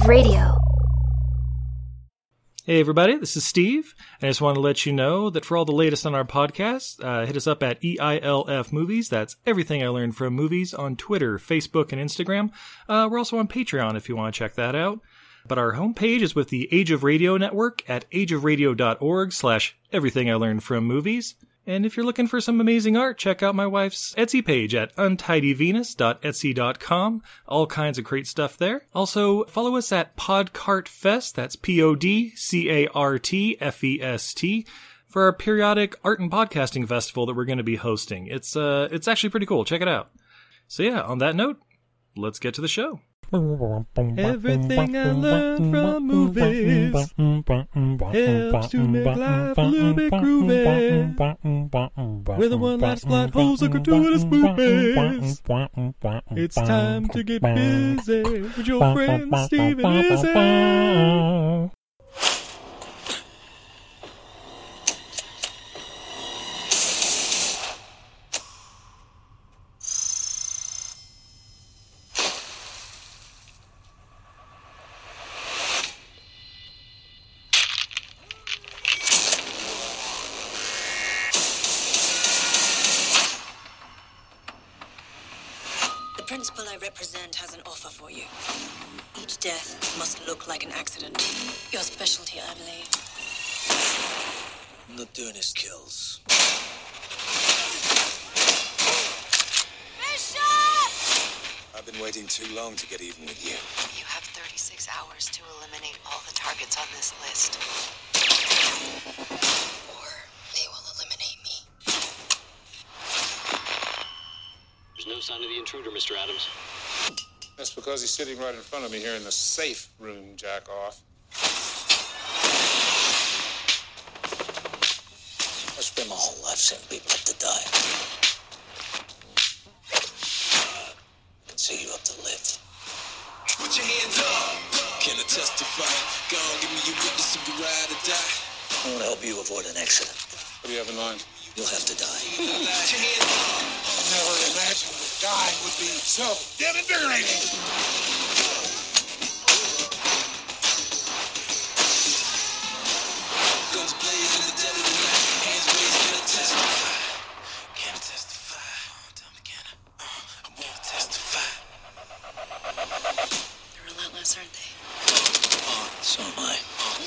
of Radio. Hey everybody, this is Steve. I just want to let you know that for all the latest on our podcast, hit us up at EILF Movies. That's Everything I Learned from Movies on Twitter, Facebook, and Instagram. We're also on Patreon if you want to check that out. But our homepage is with the Age of Radio Network at ageofradio.org/Everything I Learned from Movies. And if you're looking for some amazing art, check out my wife's Etsy page at untidyvenus.etsy.com. All kinds of great stuff there. Also, follow us at PodCartFest, that's PodCartFest, for our periodic art and podcasting festival that we're going to be hosting. It's actually pretty cool. Check it out. So yeah, on that note, let's get to the show. Everything I learned from movies helps to make life a little bit groovy. With the one last plot holes and gratuitous movies. It's time to get busy with your friend Steve and Izzy. The principal I represent has an offer for you. Each death must look like an accident. Your specialty, I believe. Nocturnist kills. Bishop! I've been waiting too long to get even with you. You have 36 hours to eliminate all the targets on this list. Or they will eliminate me. There's no sign of the intruder, Mr. Adams. That's because he's sitting right in front of me here in the safe room, jack off. I spent my whole life setting people up to die. I can set you up to live. Put your hands up. Can I testify? Go on, give me your witness if you ride or die. I want to help you avoid an accident. What do you have in mind? You'll have to die. Put your hands up. I never imagined that dying would be so damn invigorating. Guns blazing, the dead of the night. Hands raised, can I testify? Can I testify? Tell me, can I? I want to testify. They're relentless, aren't they? So am I.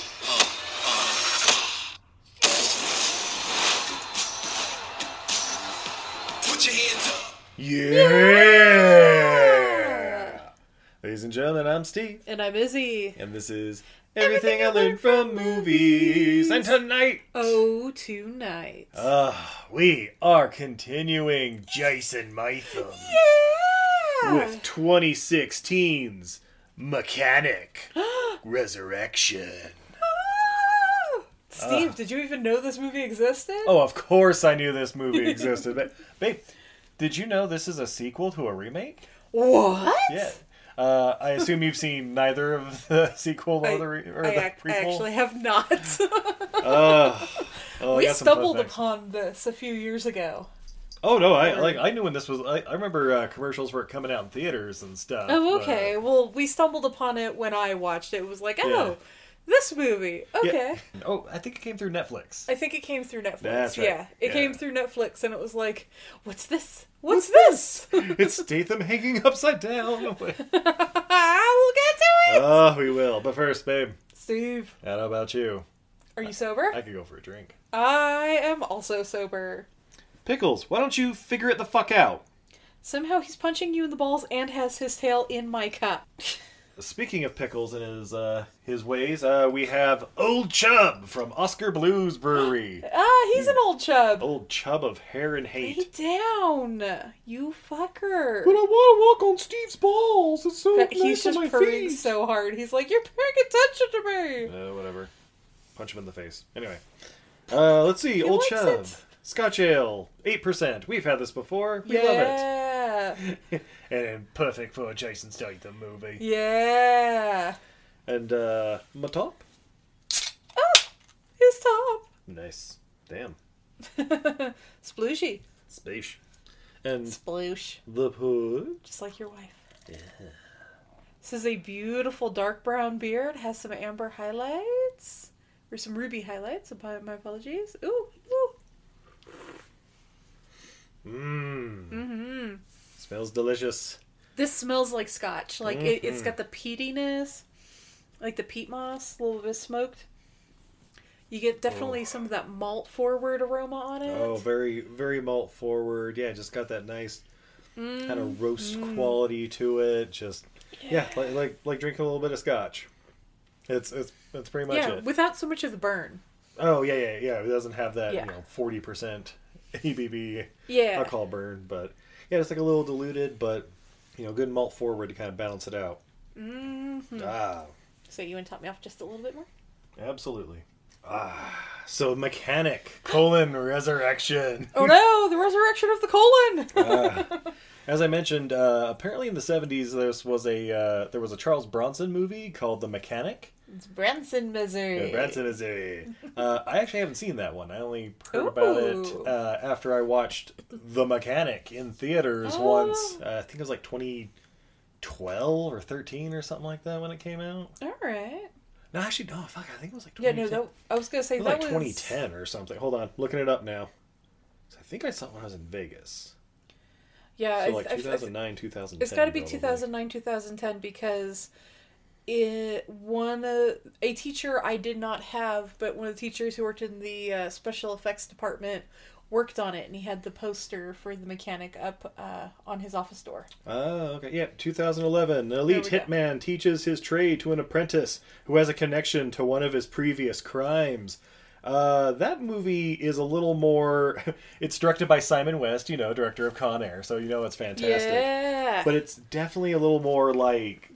Put your hands up. Yeah! Ladies and gentlemen, I'm Steve. And I'm Izzy. And this is Everything I Learned from Movies. And tonight, Oh, tonight. we are continuing Jason Matham Yeah! with 2016's Mechanic Resurrection. Steve, did you even know this movie existed? Oh, of course I knew this movie existed. But, babe, did you know this is a sequel to a remake? What? Yeah. I assume you've seen neither of the sequel or the I prequel? actually have not. I We got some fun stumbled facts. upon this a few years ago. Oh no, I knew when this was. I remember commercials were coming out in theaters and stuff. Oh, okay. Well, we stumbled upon it when I watched it. It was like, oh, this movie. Okay. Yeah. Oh, I think it came through Netflix. I think it came through Netflix. That's right. Yeah, it Yeah. came through Netflix, and it was like, what's this? What's this? It's Statham hanging upside down. We'll get to it. Oh, we will. But first, babe, Steve, I don't know about you. are you sober? I could go for a drink. I am also sober. Pickles, why don't you figure it the fuck out? Somehow he's punching you in the balls and has his tail in my cup. Speaking of pickles and his ways, we have Old Chub from Oscar Blues Brewery. He's an old chub. Old Chub of hair and Lay hate. down, you fucker. But I want to walk on Steve's balls. It's so But nice he's on just my purring feet. so hard. He's like, you're paying attention to me. Whatever. Punch him in the face. Anyway. Let's see. Old likes Chub. it. Scotch Ale. 8%. We've had this before. We love Yeah. it. And perfect for a Jason Statham movie. Yeah. And, my top? His top. Nice. Damn. Splooshy. Space. And Sploosh. the pudge. Just like your wife. This is a beautiful dark brown beard. Has some amber highlights. Or some ruby highlights. My apologies. Ooh, ooh. Smells delicious. This smells like scotch. Like, it's got the peatiness. Like the peat moss. A little bit smoked. You get definitely some of that malt forward aroma on it. Oh, very, very malt forward. Yeah, just got that nice kind of roast quality to it. Just like drinking a little bit of scotch. It's pretty much it. Without so much of the burn. Oh yeah. It doesn't have that 40% ABV alcohol burn, but yeah, it's like a little diluted, but good malt forward to kind of balance it out. So you want to top me off just a little bit more? Absolutely. So Mechanic: Resurrection. Oh no, the resurrection of the colon. As I mentioned, apparently in the 70s there was a Charles Bronson movie called The Mechanic. It's Branson, Missouri. Branson, Missouri. I actually haven't seen that one. I only heard about it after I watched The Mechanic in theaters once. I think it was like 2012 or 13 or something like that when it came out. All right. No, actually, no. Fuck, I think it was like 2010. I was gonna say it was like 2010 or something. Hold on, looking it up now. I think I saw it when I was in Vegas. Yeah, so like 2009, 2010. It's got to be 2009, 2010 because a teacher I did not have, but one of the teachers who worked in the special effects department worked on it, and he had the poster for The Mechanic up on his office door. Oh, okay. Yeah, 2011. An elite hitman teaches his trade to an apprentice who has a connection to one of his previous crimes. That movie is a little more... It's directed by Simon West, director of Con Air, so it's fantastic. Yeah. But it's definitely a little more like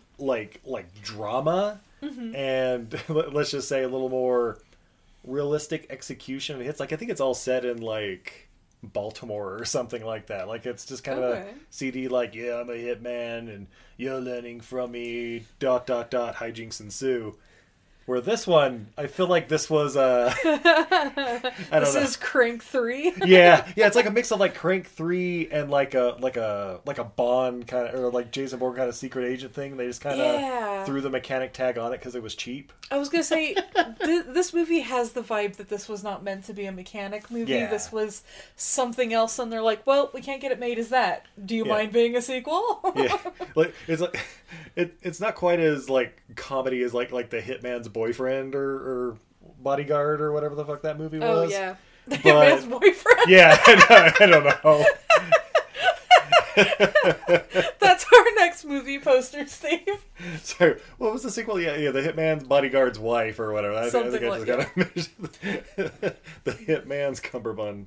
drama, and let's just say a little more realistic execution. It's like, I think it's all set in like Baltimore or something like that. Like, it's just kind of a CD like, yeah, I'm a hitman and you're learning from me, ... hijinks ensue. Where this one, I feel like this was I don't know. This is Crank 3. yeah, it's like a mix of like Crank 3 and like a Bond kind of, or like Jason Bourne kind of secret agent thing. They just kind of threw the Mechanic tag on it because it was cheap. I was gonna say this movie has the vibe that this was not meant to be a mechanic movie. Yeah. This was something else, and they're like, "Well, we can't get it made as that. Do you mind being a sequel?" Yeah, like it's not quite as like comedy as like the Hitman's Boyfriend or Bodyguard or whatever the fuck that movie was. Oh yeah, the Hitman's Boyfriend. Yeah, I don't know. That's our next movie poster, Steve. So, what was the sequel? Yeah, The Hitman's Bodyguard's Wife or whatever. Something I just gotta The Hitman's Cumberbund.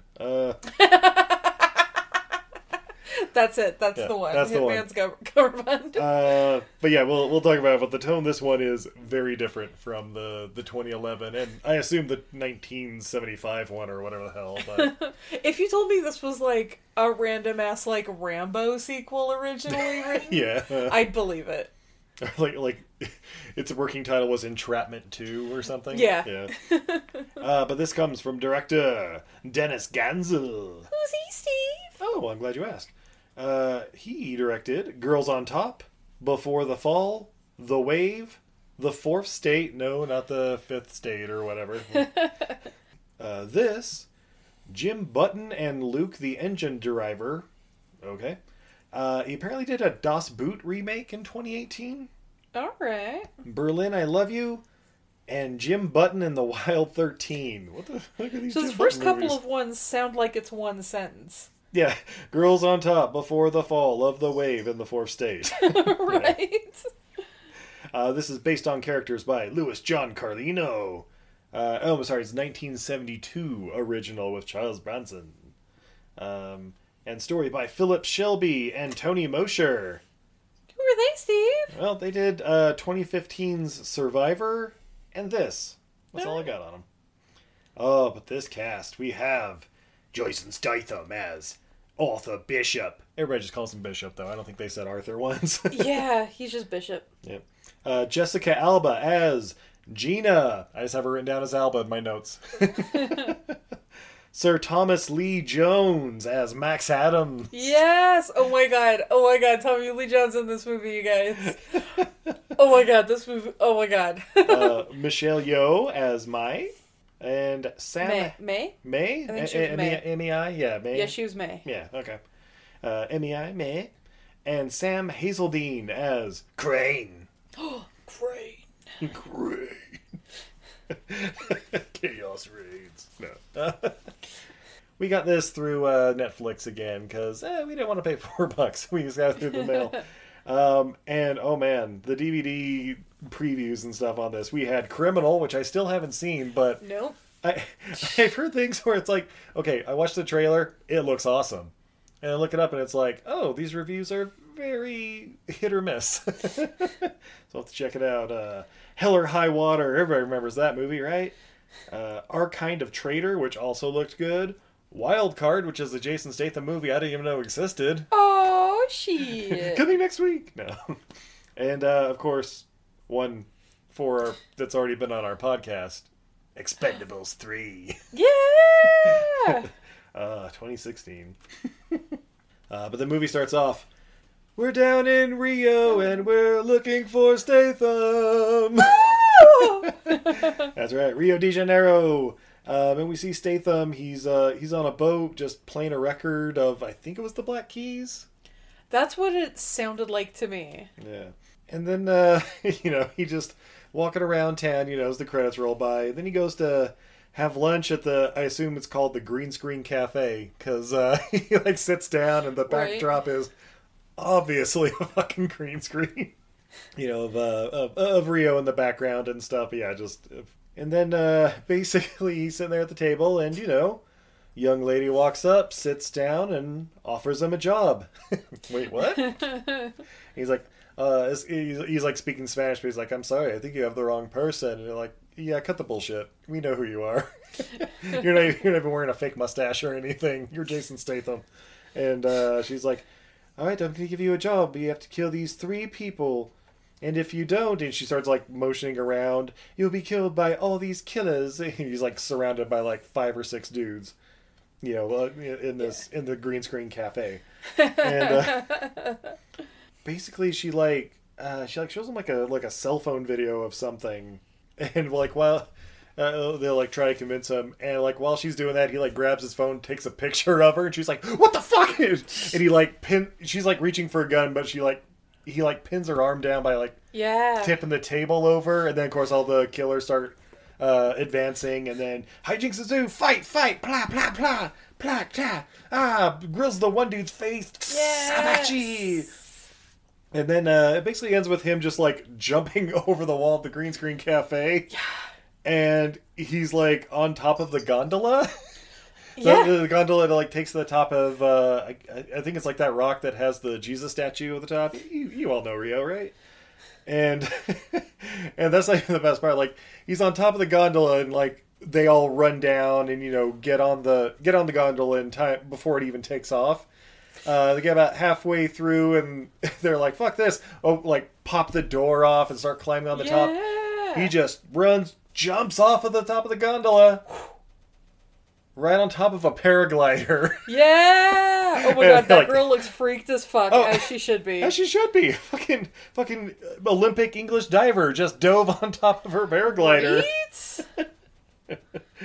That's it. That's the one. That's Hitman's Cumberbund. But yeah, we'll talk about it. But the tone this one is very different from the 2011, and I assume the 1975 one or whatever the hell. But if you told me this was like a random ass like Rambo sequel originally written, yeah, I'd believe it. like its working title was Entrapment 2 or something. Yeah. But this comes from director Dennis Gansel. Who's he, Steve? Oh, well, I'm glad you asked. He directed Girls on Top, Before the Fall, The Wave, The Fourth State. No, not the Fifth State or whatever. This, Jim Button and Luke the Engine Driver. Okay. He apparently did a Das Boot remake in 2018. All right. Berlin, I Love You, and Jim Button and the Wild 13. What the fuck are these? So Jim the first Button couple movies? of ones sound like it's one sentence. Yeah, Girls on Top, Before the Fall, Of the Wave, and the Fourth State. Right. This is based on characters by Louis John Carlino. I'm sorry, it's 1972 original with Charles Bronson. And story by Philip Shelby and Tony Mosher. Who are they, Steve? Well, they did 2015's Survivor and this. That's all I got on them. Oh, but this cast, we have Jason Statham as Arthur Bishop. Everybody just calls him Bishop, though. I don't think they said Arthur once. Yeah, he's just Bishop. Yep. Jessica Alba as Gina. I just have her written down as Alba in my notes. Sir Thomas Lee Jones as Max Adams. Yes! Oh my god. Tommy Lee Jones in this movie, you guys. Oh my god, this movie. Oh my god. Michelle Yeoh as Mai. And Sam... May? May? I think she was May. M-E-I? Yeah, May. Yeah, she was May. Yeah, okay. M-E-I, May. And Sam Hazeldine as Crane. Crane. Crane. Chaos Raids. No. We got this through Netflix again because we didn't want to pay $4. We just got it through the mail. And oh man, the DVD previews and stuff on this. We had Criminal, which I still haven't seen, but Nope. I've heard things where it's like, okay, I watched the trailer, it looks awesome. And I look it up and it's like, oh, these reviews are very hit or miss. So I'll have to check it out. Hell or High Water, everybody remembers that movie, right? Our Kind of Traitor, which also looked good. Wild Card, which is a Jason Statham movie I didn't even know existed. Oh, shit. Coming next week. No. And, of course, one that's already been on our podcast, Expendables 3. Yeah! 2016. But the movie starts off, we're down in Rio and we're looking for Statham. That's right, Rio de Janeiro. And we see Statham. He's on a boat just playing a record of, I think it was the Black Keys. That's what it sounded like to me. Yeah. And then, he just walking around town, as the credits roll by. Then he goes to have lunch at I assume it's called the Green Screen Cafe, because he sits down and the backdrop is obviously a fucking green screen, of Rio in the background and stuff. Yeah, and then basically he's sitting there at the table and, young lady walks up, sits down, and offers him a job. Wait, what? He's like, he's like speaking Spanish, but he's like, I'm sorry, I think you have the wrong person. And they're like, yeah, cut the bullshit. We know who you are. You're not even wearing a fake mustache or anything. You're Jason Statham. And she's like, all right, I'm going to give you a job. But you have to kill these 3 people. And if you don't, and she starts motioning around, you'll be killed by all these killers. And he's surrounded by 5 or 6 dudes, in the green screen cafe. And basically she shows him a cell phone video of something. And while they'll try to convince him, and while she's doing that, he grabs his phone, takes a picture of her, and she's like, "What the fuck?" And she's reaching for a gun, but he pins her arm down by tipping the table over, and then of course all the killers start advancing, and then hijinks ensue, fight, plah plah plah plah plah, grills the one dude's face, sabachi. And then it basically ends with him just jumping over the wall of the green screen cafe. Yeah. And he's on top of the gondola. Yeah. The gondola that takes to the top of I think it's that rock that has the Jesus statue at the top. You all know Rio, right? And and that's the best part. He's on top of the gondola and they all run down and get on the gondola in time before it even takes off. They get about halfway through and they're like, fuck this. Oh, pop the door off and start climbing on the top. He just jumps off of the top of the gondola. Right on top of a paraglider. Yeah! Oh my god, that girl looks freaked as fuck, as she should be. As she should be. Fucking Olympic English diver just dove on top of her paraglider. Right?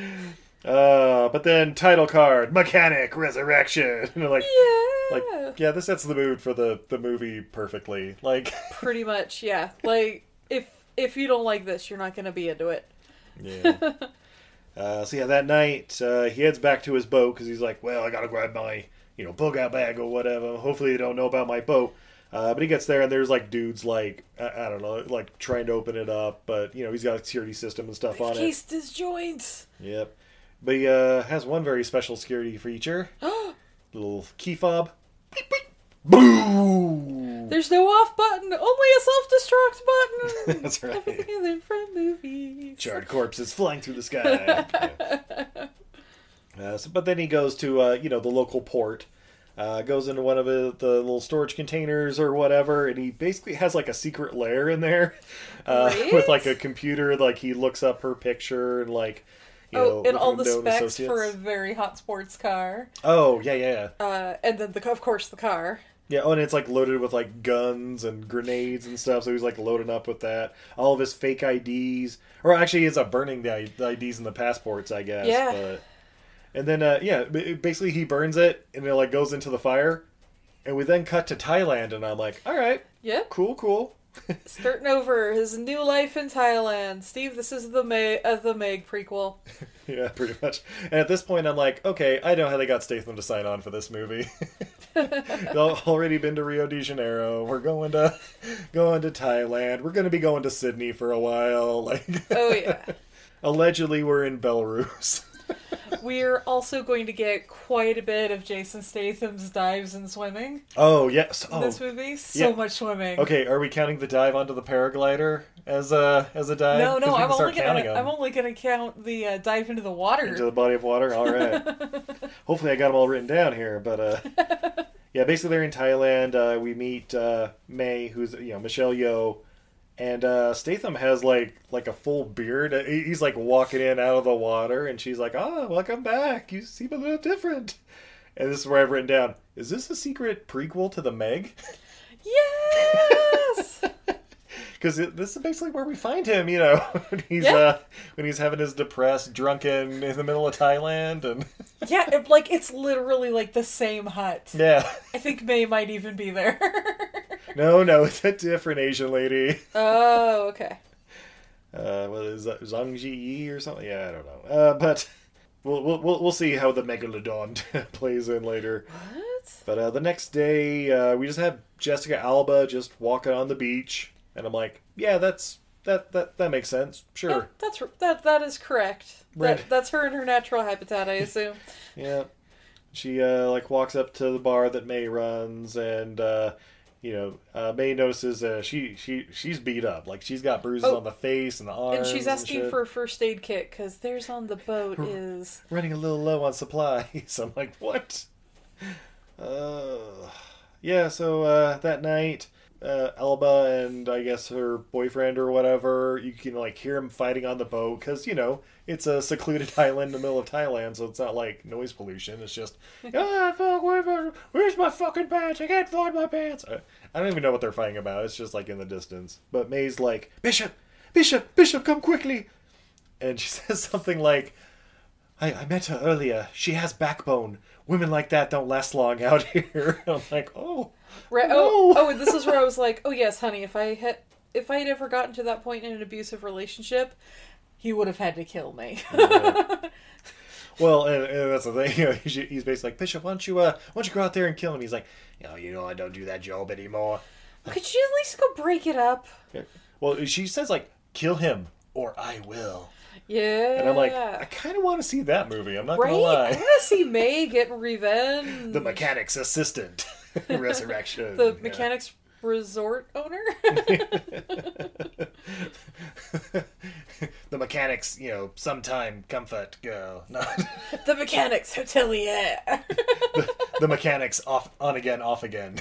But then title card, Mechanic Resurrection. And yeah, this sets the mood for the movie perfectly. Pretty much, yeah. If you don't like this, you're not going to be into it. Yeah. So yeah, that night he heads back to his boat because he's like, well, I gotta grab my bug out bag or whatever. Hopefully they don't know about my boat. But he gets there and there's dudes I don't know, trying to open it up, but he's got a security system and stuff on it. Cased his joints. Yep. But he has one very special security feature. Little key fob. Beep, beep. Boom! There's no off button, only a self-destruct button. That's right. Everything I learned from movies. Charred corpses flying through the sky. But then he goes to the local port. Goes into one of the little storage containers or whatever, and he basically has a secret lair in there with a computer. He looks up her picture and and all the known specs associates. for a very hot sports car. Oh, yeah. And then, of course, the car. Yeah, oh, and it's, like, loaded with, like, guns and grenades and stuff, so he's, like, loading up with that. All of his fake IDs. Or actually, he ends up burning the IDs and the passports, I guess. Yeah. But... And then, basically he burns it, and it, like, goes into the fire. And we then cut to Thailand, and I'm like, alright. Yep. Cool. Starting over, his new life in Thailand. Steve, this is the Meg prequel. Yeah, pretty much. And at this point, I'm like, okay, I know how they got Statham to sign on for this movie. They've already been to Rio de Janeiro. We're going to Thailand. We're going to be going to Sydney for a while. Like, Oh, yeah. allegedly, we're in Belarus. We're also going to get quite a bit of Jason Statham's dives and swimming Oh, yes. in Oh, this movie. So yeah. much swimming. okay. Are we counting the dive onto the paraglider as a dive? No, 'Cause we I'm can start only counting gonna 'em. I'm only gonna count the dive into the water. Into the body of water? All right. Hopefully I got them all written down here. But, yeah, basically they're in Thailand. We meet May, who's, Michelle Yeoh. And Statham has, like a full beard. He's, like, walking in out of the water. And she's like, welcome back. You seem a little different. And this is where I've written down, is this a secret prequel to The Meg? Yes! Because this is basically where we find him, when he's having his depressed, drunken in the middle of Thailand, and Yeah, it's literally like the same hut. yeah, I think May might even be there. no, it's a different Asian lady. Oh, okay. What is that, Zhang Ji or something? Yeah, I don't know. But we'll see how the Megalodon plays in later. What? But the next day, we just have Jessica Alba just walking on the beach, and I'm like, yeah, that makes sense. Sure. Yeah, that is correct. Right. That's her in her natural habitat, I assume. Yeah. She, walks up to the bar that May runs, and, May notices she's beat up. Like, she's got bruises on the face and the arms. And she's asking shit. for a first aid kit, because theirs on the boat is... Running a little low on supplies. I'm like, what? Yeah, so, that night... Alba and I guess her boyfriend or whatever, you can hear him fighting on the boat because it's a secluded island in the middle of Thailand, so it's not like noise pollution. It's just where's my fucking pants? I can't find my pants. I don't even know what they're fighting about. It's just in the distance. But May's like, Bishop, come quickly, and she says something like, I met her earlier. She has backbone. Women like that don't last long out here. I'm like, oh. Right. No. Oh, and this is where I was like, oh yes, honey, if I had ever gotten to that point in an abusive relationship, he would have had to kill me. Well, and that's the thing. He's basically like, Bishop, why don't you go out there and kill him? He's like, I don't do that job anymore. Could you at least go break it up? Yeah. Well, she says kill him or I will. Yeah. And I'm like, I kind of want to see that movie. I'm not right? gonna lie. I want to see May get revenge. The mechanic's assistant. Resurrection. The mechanic's resort owner. The mechanic's, sometime comfort girl. No. The mechanic's hotelier. the mechanic's on again, off again.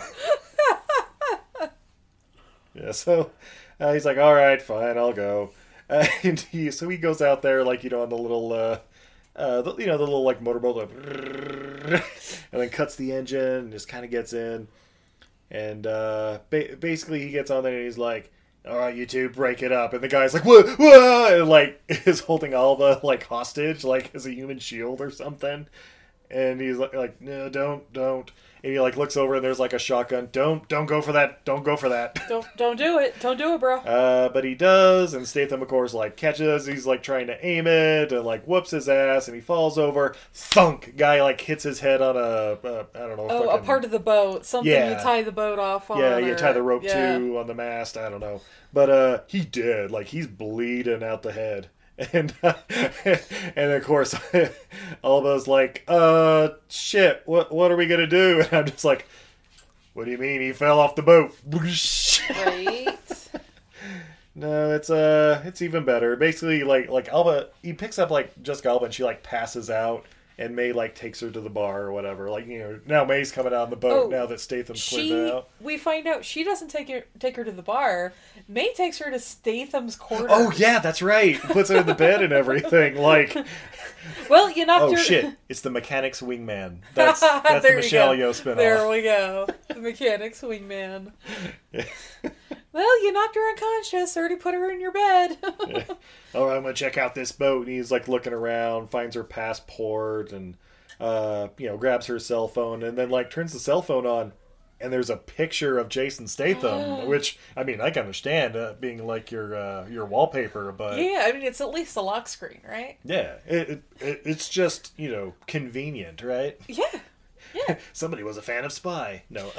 Yeah, so he's like, all right, fine, I'll go. And he goes out there, on the little, the little, motorboat, and then cuts the engine and just kind of gets in. And basically he gets on there and he's like, all right, you two, break it up. And the guy's like, whoa, whoa, and, is holding Alba, hostage, as a human shield or something. And he's like, no, don't. And he looks over and there's a shotgun. Don't go for that. Don't go for that. Don't do it. Don't do it, bro. But he does, and Statham, of course, catches. He's trying to aim it, and whoops his ass, and he falls over. Thunk! Guy hits his head on I don't know. Oh, a part of the boat. Something you tie the boat off on. Yeah, you tie the rope to on the mast. I don't know, but he did. He's bleeding out the head. And of course, Alba's like, shit, what are we gonna do? And I'm just like, what do you mean he fell off the boat? Right. No, it's even better. Basically, Alba, he picks up Jessica Alba and she passes out, and May like takes her to the bar or whatever. Like, you know, now May's coming out on the boat now that Statham's cleared it out. We find out she doesn't take her to the bar. May takes her to Statham's quarters. Oh yeah, that's right. Puts her in the bed and everything. Like, well, you knocked her. Oh shit! It's the Mechanic's Wingman. That's the Michelle Yeoh spinoff. There we go. The Mechanic's Wingman. Yeah. Well, you knocked her unconscious. Already put her in your bed. Yeah. All right, I'm gonna check out this boat. And he's like looking around, finds her passport, and grabs her cell phone, and then like turns the cell phone on, and there's a picture of Jason Statham, which I mean I can understand being like your wallpaper, but yeah, I mean it's at least a lock screen, right? Yeah, it's just convenient, right? Yeah. Somebody was a fan of Spy. No.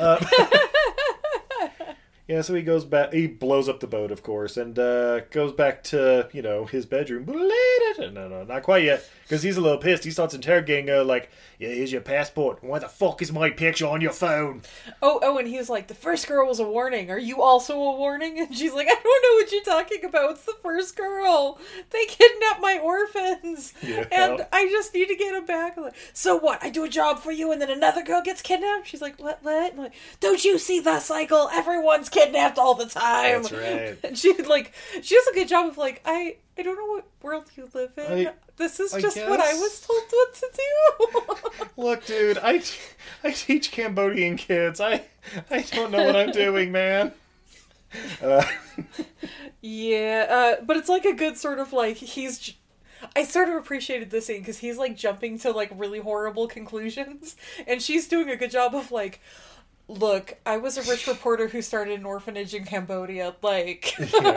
Yeah, so he goes back. He blows up the boat, of course, and goes back to his bedroom. No, not quite yet, because he's a little pissed. He starts interrogating her, like, "Yeah, here's your passport. Why the fuck is my picture on your phone?" Oh, and he was like, "The first girl was a warning. Are you also a warning?" And she's like, "I don't know what you're talking about. It's the first girl. They kidnapped my orphans, and I just need to get them back." I'm like, "So what? I do a job for you, and then another girl gets kidnapped?" She's like, "What? I'm like, don't you see the cycle? Everyone's kidnapped all the time." That's right. And she does a good job of like, I don't know what world you live in. This is just what I was told what to do. Look, dude, I teach Cambodian kids. I don't know what I'm doing, man. Yeah, but it's like a good sort of like I sort of appreciated this scene because he's like jumping to like really horrible conclusions, and she's doing a good job of like, "Look, I was a rich reporter who started an orphanage in Cambodia. Like,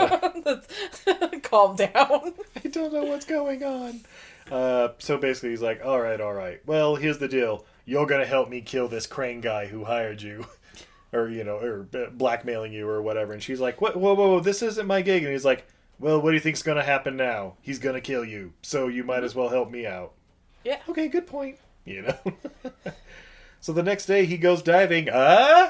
calm down." I don't know what's going on. So basically he's like, all right. Well, here's the deal. You're going to help me kill this crane guy who hired you. or blackmailing you or whatever. And she's like, what? Whoa, this isn't my gig. And he's like, well, what do you think's going to happen now? He's going to kill you. So you might as well help me out. Yeah. Okay, good point. So the next day he goes diving. Yeah,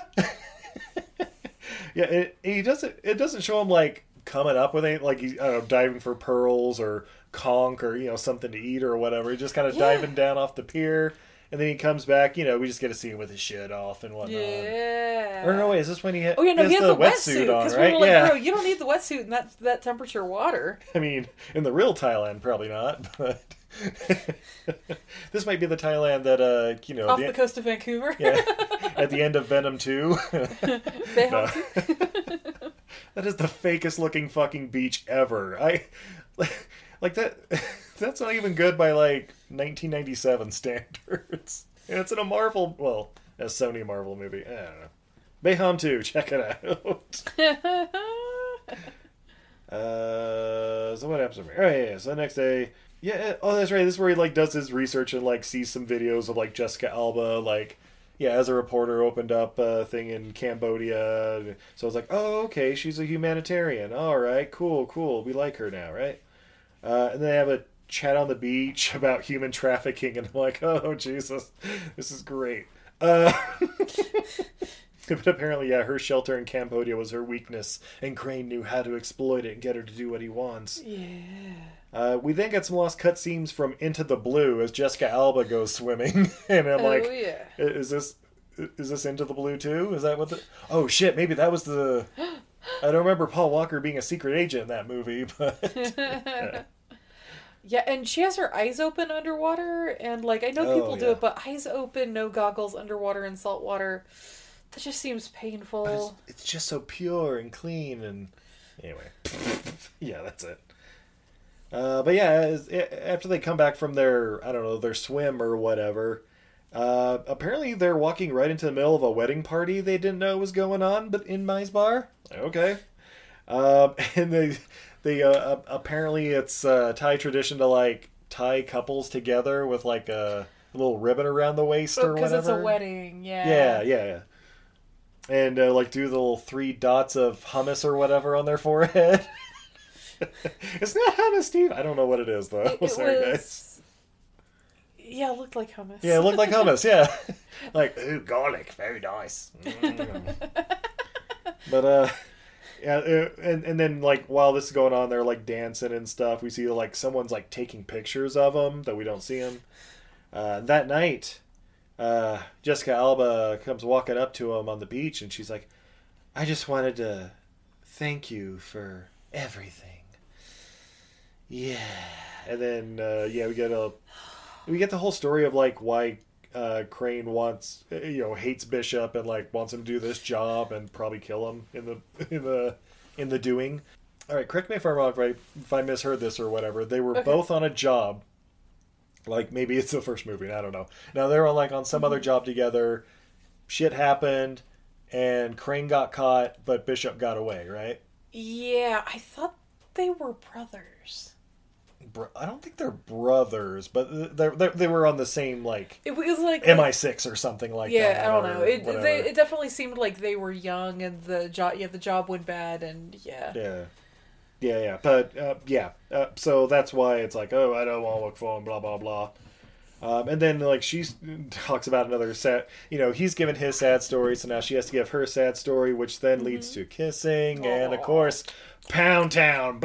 it doesn't show him like coming up with anything, like he's diving for pearls or conch or something to eat or whatever. He's just kind of diving down off the pier, and then he comes back. We just get to see him with his shit off and whatnot. Yeah. Or no, wait, is this when he has he has the wetsuit on, right? right? We were like, bro, you don't need the wetsuit in that temperature water. I mean, in the real Thailand, probably not, but. This might be the Thailand that off the coast of Vancouver. Yeah, at the end of Venom 2. That is the fakest looking fucking beach ever. Like that. That's not even good by like 1997 standards. And it's in a Marvel, a Sony Marvel movie. I don't know. Bayham 2, check it out. So what happens to me? Oh yeah. So the next day. Yeah, that's right. This is where he like does his research and like sees some videos of like Jessica Alba, like as a reporter opened up a thing in Cambodia. So I was like, oh, okay, she's a humanitarian. All right, cool. We like her now, right? And then they have a chat on the beach about human trafficking, and I'm like, oh Jesus, this is great. But apparently, her shelter in Cambodia was her weakness, and Crane knew how to exploit it and get her to do what he wants. Yeah. We then get some lost cutscenes from Into the Blue as Jessica Alba goes swimming, and I'm like, is this Into the Blue too? Is that what the? Oh shit, maybe that was the. I don't remember Paul Walker being a secret agent in that movie, but. Yeah, and she has her eyes open underwater, and like I know people do it, but eyes open, no goggles, underwater in salt water. That just seems painful. It's just so pure and clean, and anyway, yeah, that's it. But yeah, after they come back from their swim or whatever, apparently they're walking right into the middle of a wedding party they didn't know was going on, but in Mai's bar. Okay. And they apparently it's Thai tradition to like tie couples together with like a little ribbon around the waist or whatever. Because it's a wedding, yeah. Yeah. And like do the little 3 dots of hummus or whatever on their forehead. It's not hummus, Steve. I don't know what it is though. Sorry, guys. Yeah, it looked like hummus. Yeah, it looked like hummus. Yeah, like ooh, garlic, very nice. But yeah, and then like while this is going on, they're like dancing and stuff. We see like someone's like taking pictures of them that we don't see them. That night, Jessica Alba comes walking up to him on the beach, and she's like, I just wanted to thank you for everything. Yeah. And then, we get the whole story of, like, why Crane hates Bishop and, like, wants him to do this job and probably kill him in the doing. All right, correct me if I'm wrong, if I misheard this or whatever. They were both on a job. Like, maybe it's the first movie, I don't know. Now, they were, like, on some other job together. Shit happened, and Crane got caught, but Bishop got away, right? Yeah, I thought they were brothers. I don't think they're brothers, but they were on the same, like... It was like... MI6 or something like that. Yeah, I don't know. It definitely seemed like they were young, and the job went bad, and yeah. Yeah. But, so that's why it's like, oh, I don't want to look for him, blah, blah, blah. And then, like, she talks about another sad... he's given his sad story, so now she has to give her sad story, which then leads to kissing, Aww. and, of course, Pound Town.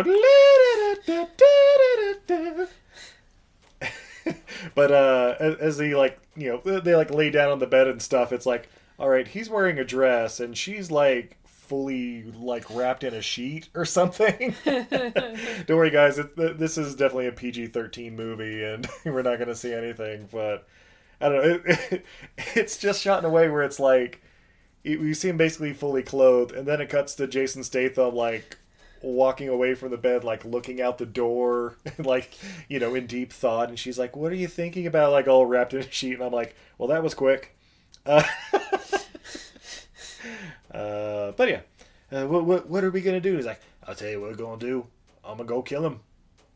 But as they, like, they, like, lay down on the bed and stuff, it's like, all right, he's wearing a dress, and she's, like, fully, like, wrapped in a sheet or something. Don't worry, guys, this is definitely a PG-13 movie, and we're not going to see anything, but I don't know, it's just shot in a way where it's like, we see him basically fully clothed, and then it cuts to Jason Statham, like, walking away from the bed, like, looking out the door, like, in deep thought, and she's like, what are you thinking about, like, all wrapped in a sheet? And I'm like, well, that was quick. But yeah, what are we gonna do? He's like, I'll tell you what we're gonna do. I'm gonna go kill him.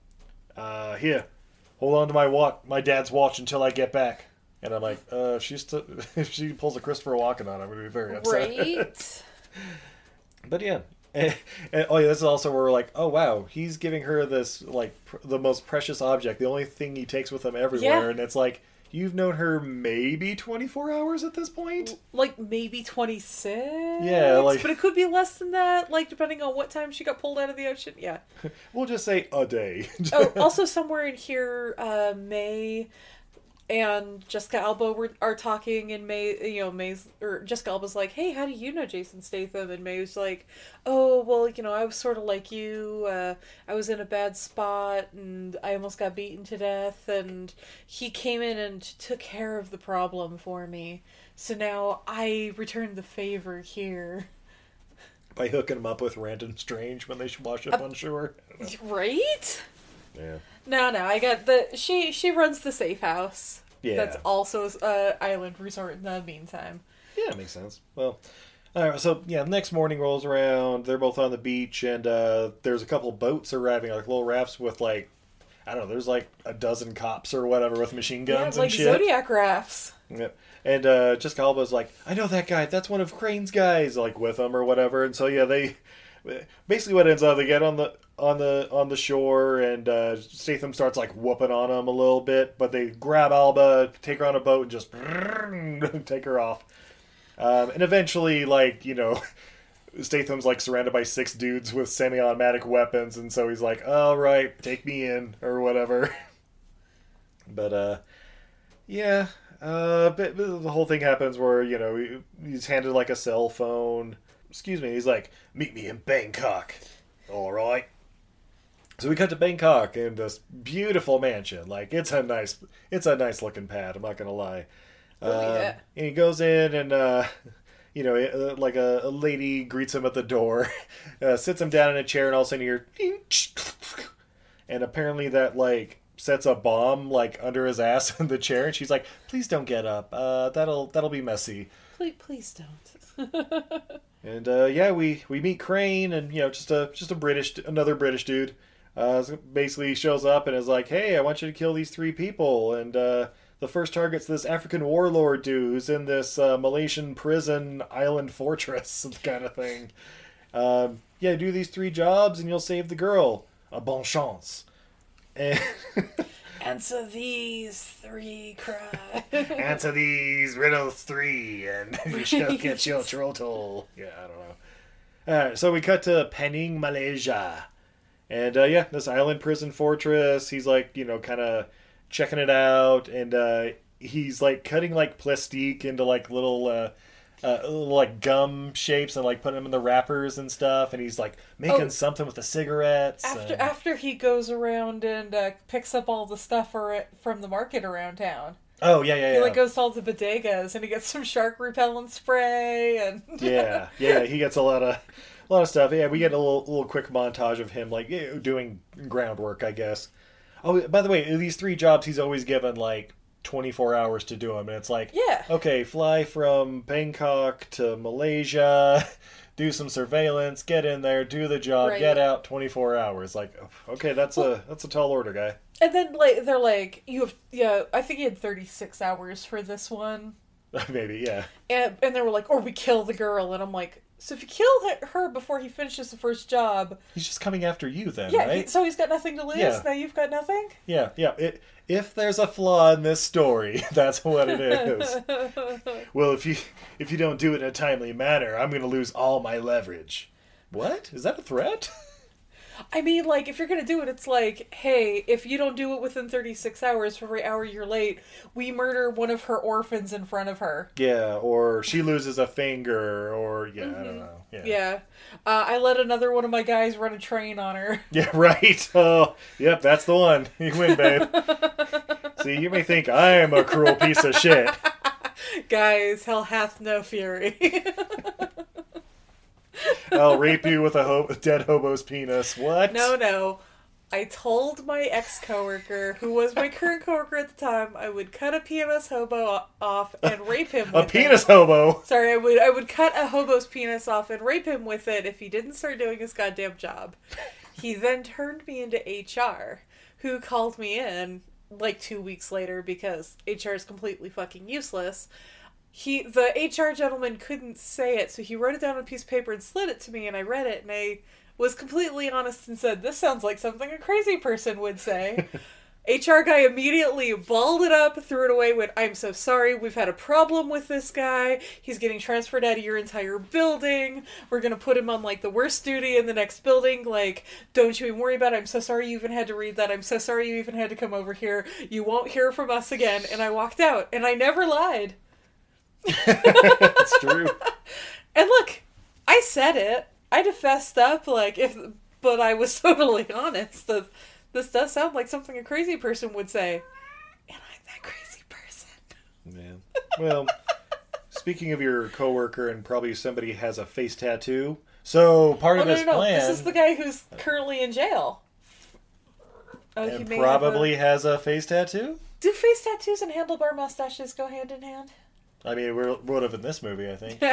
Here, hold on to my dad's watch until I get back. And I'm like, if she pulls a Christopher Walken on, I'm gonna be very upset. Right. But yeah. And this is also where we're like, oh wow, he's giving her this, like, the most precious object, the only thing he takes with him everywhere, and it's like, you've known her maybe 24 hours at this point? Like, maybe 26? Yeah, like... But it could be less than that, like, depending on what time she got pulled out of the ocean. Yeah. We'll just say a day. Also somewhere in here, May and Jessica Alba are talking, and Jessica Alba's like, hey, how do you know Jason Statham? And May's like, oh, well, I was sort of like you. I was in a bad spot, and I almost got beaten to death, and he came in and took care of the problem for me. So now I returned the favor here. By hooking him up with Random Strange when they wash up on shore. Right? Yeah. No, I got she runs the safe house. Yeah. That's also island resort in the meantime. Yeah, it makes sense. Well, all right, so yeah, next morning rolls around. They're both on the beach, and there's a couple boats arriving, like little rafts with, like, I don't know, there's like a dozen cops or whatever with machine guns and shit. Zodiac rafts. Yep. And Jessica Alba's like, I know that guy. That's one of Crane's guys, like, with them or whatever. And so yeah, they basically what ends up, they get on the shore, and Statham starts, like, whooping on him a little bit, but they grab Alba, take her on a boat, and just take her off. And eventually, like, Statham's, like, surrounded by 6 dudes with semi-automatic weapons, and so he's like, all right, take me in, or whatever. But yeah, but the whole thing happens where, he's handed, like, a cell phone. Excuse me, he's like, meet me in Bangkok. All right. So we cut to Bangkok in this beautiful mansion. Like, it's a nice looking pad, I'm not gonna lie. Yeah. And he goes in, and like a lady greets him at the door, sits him down in a chair, and all of a sudden you hear, and apparently that, like, sets a bomb, like, under his ass in the chair, and she's like, please don't get up. That'll be messy. Please don't. And we meet Crane, and just another British dude. Basically shows up and is like, hey, I want you to kill these 3 people, and the first target's this African warlord dude who's in this Malaysian prison island fortress kind of thing. Do these 3 jobs and you'll save the girl. A bon chance. And answer these 3 cries. Answer these riddles 3, and you shall get your total. Yeah, I don't know. Alright, so we cut to Penang, Malaysia. And this island prison fortress, he's, like, kind of checking it out, and he's like cutting like plastique into like little like gum shapes and like putting them in the wrappers and stuff, and he's like making something with the cigarettes. After he goes around and picks up all the stuff from the market around town. Oh yeah. He like goes to all the bodegas and he gets some shark repellent spray and yeah, he gets a lot of stuff. Yeah, we get a little quick montage of him like doing groundwork, I guess. Oh, by the way, these 3 jobs he's always given like 24 hours to do them, and it's like, okay, fly from Bangkok to Malaysia, do some surveillance, get in there, do the job, get out, 24 hours. Like, okay, that's a tall order, guy. And then like they're like, I think he had 36 hours for this one. Maybe, yeah. And they were like, or we kill the girl, and I'm like, so if you kill her before he finishes the first job, he's just coming after you then, Yeah, right? so he's got nothing to lose. Now you've got nothing. Yeah. If there's a flaw in this story, that's what it is. Well, if you don't do it in a timely manner, I'm going to lose all my leverage. What? Is that a threat? I mean, like, if you're going to do it, it's like, hey, if you don't do it within 36 hours for every hour you're late, we murder one of her orphans in front of her. Yeah, or she loses a finger, or, I don't know. Yeah. I let another one of my guys run a train on her. Yeah, right. Oh, yep, that's the one. You win, babe. See, you may think I am a cruel piece of shit. Guys, hell hath no fury. I'll rape you with a dead hobo's penis. What? No. I told my ex-coworker, who was my current coworker at the time, I would cut a PMS hobo off and rape him with a penis hobo? Sorry, I would cut a hobo's penis off and rape him with it if he didn't start doing his goddamn job. He then turned me into HR, who called me in like 2 weeks later because HR is completely fucking useless. The HR gentleman couldn't say it, so he wrote it down on a piece of paper and slid it to me, and I read it, and I was completely honest and said, this sounds like something a crazy person would say. HR guy immediately balled it up, threw it away, went, I'm so sorry, we've had a problem with this guy, he's getting transferred out of your entire building, we're gonna put him on, like, the worst duty in the next building, like, don't you even worry about it, I'm so sorry you even had to read that, I'm so sorry you even had to come over here, you won't hear from us again, and I walked out, and I never lied. That's true. And look, I said it. I fessed up, but I was totally honest. This does sound like something a crazy person would say, and I'm that crazy person. Man. Well, speaking of your coworker, and probably somebody has a face tattoo. So part of his plan. This is the guy who's currently in jail. And he probably has a face tattoo. Do face tattoos and handlebar mustaches go hand in hand? I mean, we would have in this movie, I think.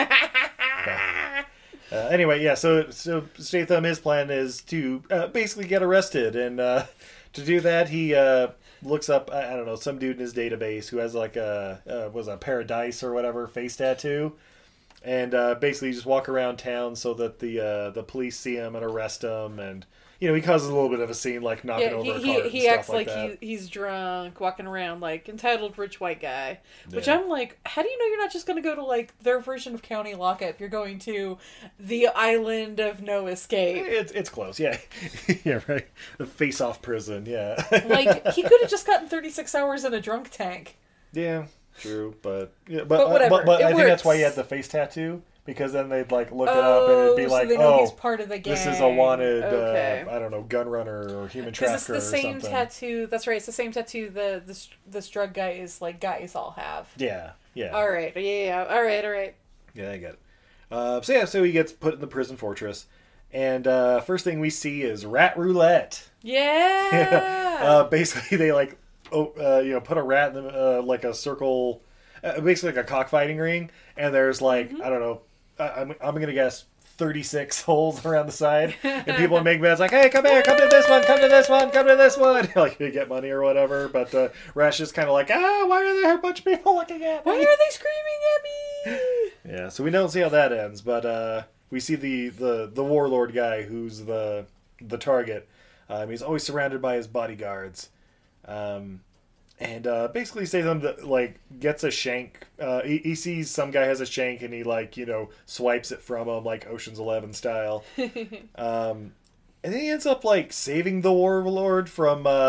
Anyway, yeah, so Statham, his plan is to basically get arrested. And to do that, he looks up, I don't know, some dude in his database who has like a Paradise or whatever face tattoo. And basically just walk around town so that the police see him and arrest him. And, he causes a little bit of a scene, like knocking over a car and he stuff acts like that. He's drunk, walking around like entitled rich white guy. Which I'm like, how do you know you're not just going to go to like their version of county lockup? You're going to the island of no escape. It's close, yeah. Yeah, right. The face-off prison, yeah. Like, he could have just gotten 36 hours in a drunk tank. Yeah, true, but whatever. But I think that's why he had the face tattoo. Because then they'd like look it up and it'd be like, he's part of the gang. This is a wanted, I don't know, gun runner or human trafficker or something. It's the same tattoo. That's right. It's the same tattoo this drug guy is like guys all have. Yeah. All right. Yeah. All right. Yeah, I get it. So he gets put in the prison fortress, and first thing we see is rat roulette. Yeah. Basically, they like, put a rat in the, like a circle, basically like a cockfighting ring, and there's like I don't know. I'm gonna guess 36 holes around the side, and people are making bets like, "Hey, come here, come to this one, come to this one, come to this one." Like they get money or whatever. But Rash is kind of like, why are there a bunch of people looking at me? Why are they screaming at me? Yeah, so we don't see how that ends, but we see the warlord guy who's the target. He's always surrounded by his bodyguards. And basically Statham like gets a shank. He sees some guy has a shank and he swipes it from him like Ocean's 11 style. And then he ends up like saving the warlord from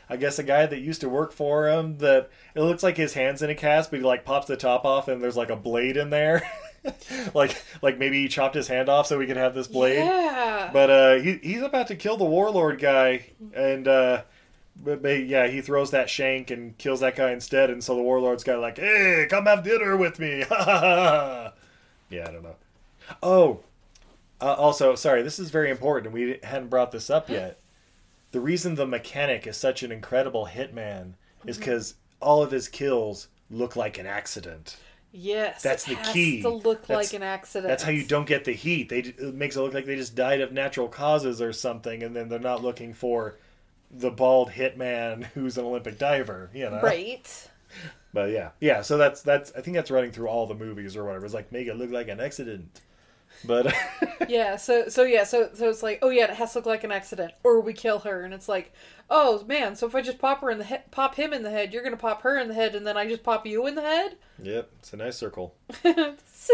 I guess a guy that used to work for him, that it looks like his hand's in a cast, but he like pops the top off and there's like a blade in there. like maybe he chopped his hand off so we could have this blade. Yeah. But he's about to kill the warlord guy, and but yeah, he throws that shank and kills that guy instead, and so the warlord's guy like, hey, come have dinner with me. Yeah, I don't know. Oh, also, sorry, this is very important. We hadn't brought this up yet. The reason the mechanic is such an incredible hitman is because all of his kills look like an accident. Yes, that's the key. To look like an accident. That's how you don't get the heat. It makes it look like they just died of natural causes or something, and then they're not looking for the bald hitman who's an Olympic diver, you know? Right. But yeah. So that's I think that's running through all the movies or whatever. It's like make it look like an accident. But yeah, so it's like, oh yeah, it has to look like an accident, or we kill her, and it's like, oh man, so if I just pop him in the head, you're gonna pop her in the head, and then I just pop you in the head. Yep, it's a nice circle. Circle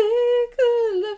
of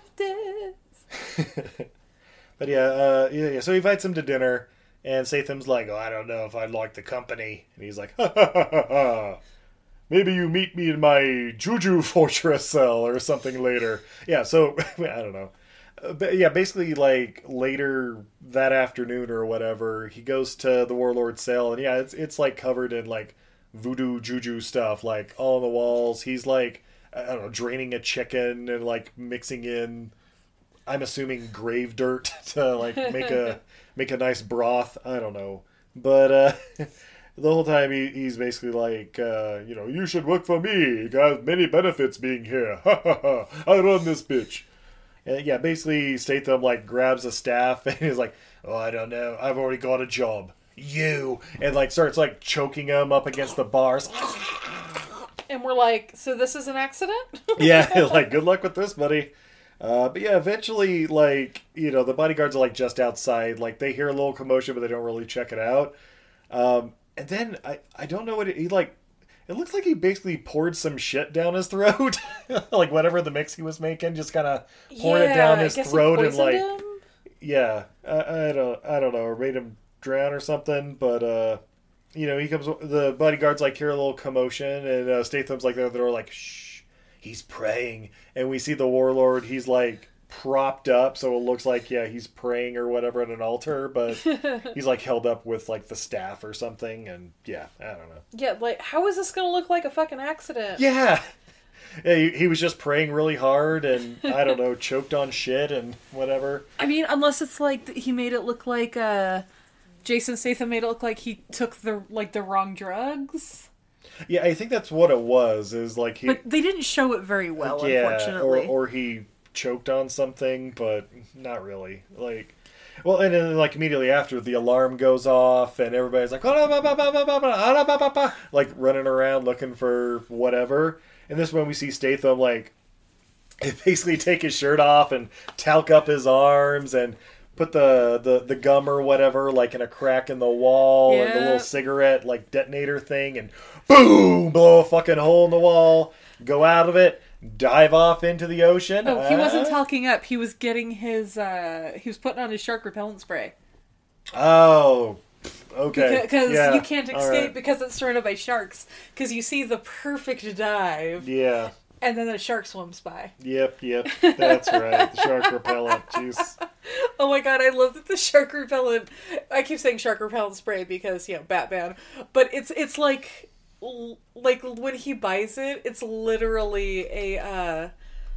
death. But yeah. So he invites him to dinner, and Statham's like, oh, I don't know if I'd like the company, and he's like, ha ha ha ha ha. Maybe you meet me in my Juju Fortress cell or something later. Yeah, so, I don't know. But yeah, basically, like, later that afternoon or whatever, he goes to the Warlord's cell, and yeah, it's like, covered in, like, voodoo Juju stuff, like, all on the walls. He's, like, I don't know, draining a chicken and, like, mixing in, I'm assuming, grave dirt to, like, make a nice broth. I don't know. But, the whole time he's basically like, you should work for me. You got many benefits being here. Ha ha ha. I run this bitch. And yeah, basically Statham like grabs a staff and he's like, oh, I don't know. I've already got a job. You. And like starts like choking him up against the bars. And we're like, so this is an accident? Yeah, like good luck with this, buddy. But yeah, eventually like, the bodyguards are like just outside. Like they hear a little commotion, but they don't really check it out. And then, I don't know what he, like, it looks like he basically poured some shit down his throat. Like, whatever the mix he was making, just kind of poured it down his throat and, like, him? Yeah, I don't know, or made him drown or something, but, he comes, the bodyguards, like, hear a little commotion, and Statham's, like, there at the door, like, shh, he's praying, and we see the warlord, he's, like, propped up, so it looks like he's praying or whatever at an altar, but he's like held up with like the staff or something, and yeah, I don't know. Yeah, like how is this gonna look like a fucking accident? Yeah, he was just praying really hard, and I don't know, choked on shit and whatever. I mean, unless it's like he made it look like Jason Statham made it look like he took the wrong drugs. Yeah, I think that's what it was. Is like but they didn't show it very well, unfortunately. Or he choked on something, but not really. Like, well, and then like immediately after the alarm goes off and everybody's like like running around looking for whatever, and this is when we see Statham like basically take his shirt off and talc up his arms and put the gum or whatever like in a crack in the wall, and the little cigarette like detonator thing, and boom, blow a fucking hole in the wall, go out of it, dive off into the ocean. Oh, he wasn't talking up. He was getting his, he was putting on his shark repellent spray. Oh, okay. Because you can't escape because it's surrounded by sharks. Because you see the perfect dive. Yeah. And then the shark swims by. Yep. That's right. The shark repellent. Jeez. Oh my god, I love that the shark repellent, I keep saying shark repellent spray because, Batman. But it's like when he buys it, it's literally a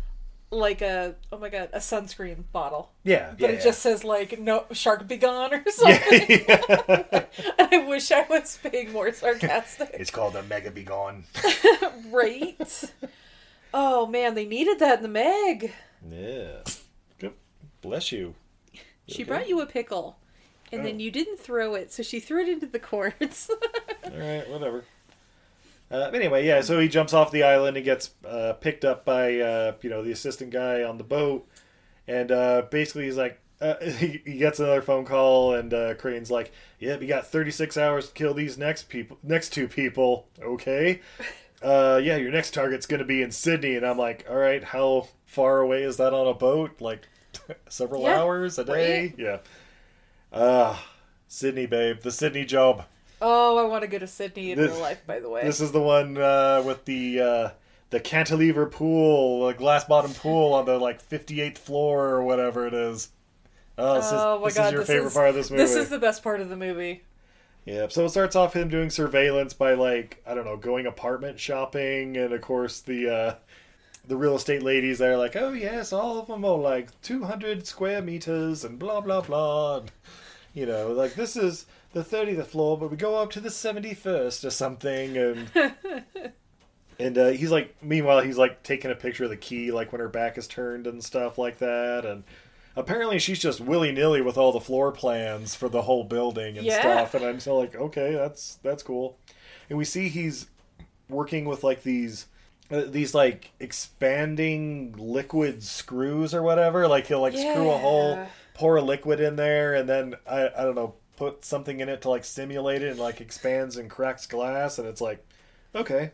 sunscreen bottle. Yeah. But it just says like, no, shark be gone or something. Yeah. And I wish I was being more sarcastic. It's called a Mega Be Gone. Right? Oh man, they needed that in the Meg. Yeah. Good. Bless you. She brought you a pickle. And then you didn't throw it, so she threw it into the courts. Alright, whatever. Anyway, yeah, so he jumps off the island and gets picked up by, the assistant guy on the boat. And basically he's like, he gets another phone call, and Crane's like, yep, you got 36 hours to kill these next two people. Okay. Your next target's going to be in Sydney. And I'm like, all right, how far away is that on a boat? Like, several hours a day? Right? Yeah. Sydney, babe. The Sydney job. Oh, I want to go to Sydney in real life, by the way. This is the one with the cantilever pool, the glass bottom pool on the like 58th floor or whatever it is. Oh, this is your favorite part of this movie. This is the best part of the movie. Yeah, so it starts off him doing surveillance by, like, I don't know, going apartment shopping, and of course the real estate ladies there are like, oh yes, all of them are like 200 square meters and blah blah blah. And, you know, like, this is the 30th floor, but we go up to the 71st or something, and he's like, meanwhile he's like taking a picture of the key, like when her back is turned and stuff like that, and apparently she's just willy-nilly with all the floor plans for the whole building and stuff, and I'm still like, okay, that's cool. And we see he's working with like these like expanding liquid screws or whatever. Like he'll like screw a hole, pour a liquid in there, and then I don't know, put something in it to like simulate it, and like expands and cracks glass, and it's like, okay.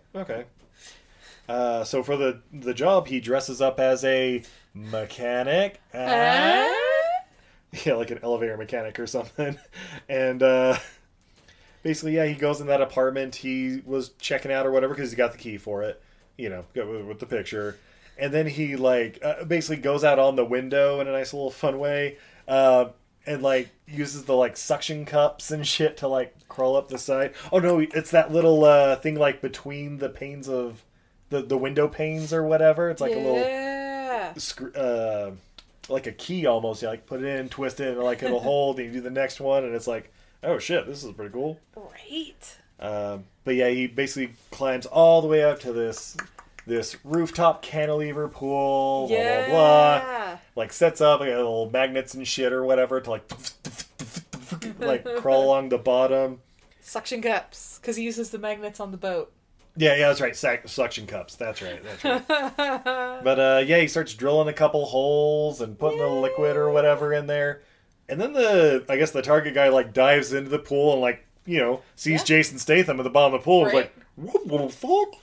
So for the job, he dresses up as a mechanic. Yeah, like an elevator mechanic or something. And basically, yeah, he goes in that apartment he was checking out or whatever because he got the key for it, you know, with the picture. And then he, like, basically goes out on the window in a nice little fun way, and, like, uses the, like, suction cups and shit to, like, crawl up the side. Oh, no, it's that little thing, like, between the panes of... The window panes or whatever. It's like a little... like a key almost. You, like, put it in, twist it, and, like, it'll hold, and you do the next one, and it's like, oh, shit, this is pretty cool. Right. But, yeah, he basically climbs all the way up to this rooftop cantilever pool, blah, blah, blah. Like, sets up like, little magnets and shit or whatever to, like crawl along the bottom. Suction cups, because he uses the magnets on the boat. Yeah, that's right. Suction cups. That's right. But, yeah, he starts drilling a couple holes and putting the liquid or whatever in there. And then I guess the target guy, like, dives into the pool and, like, you know, sees Jason Statham at the bottom of the pool. Right. And is like, what the fuck?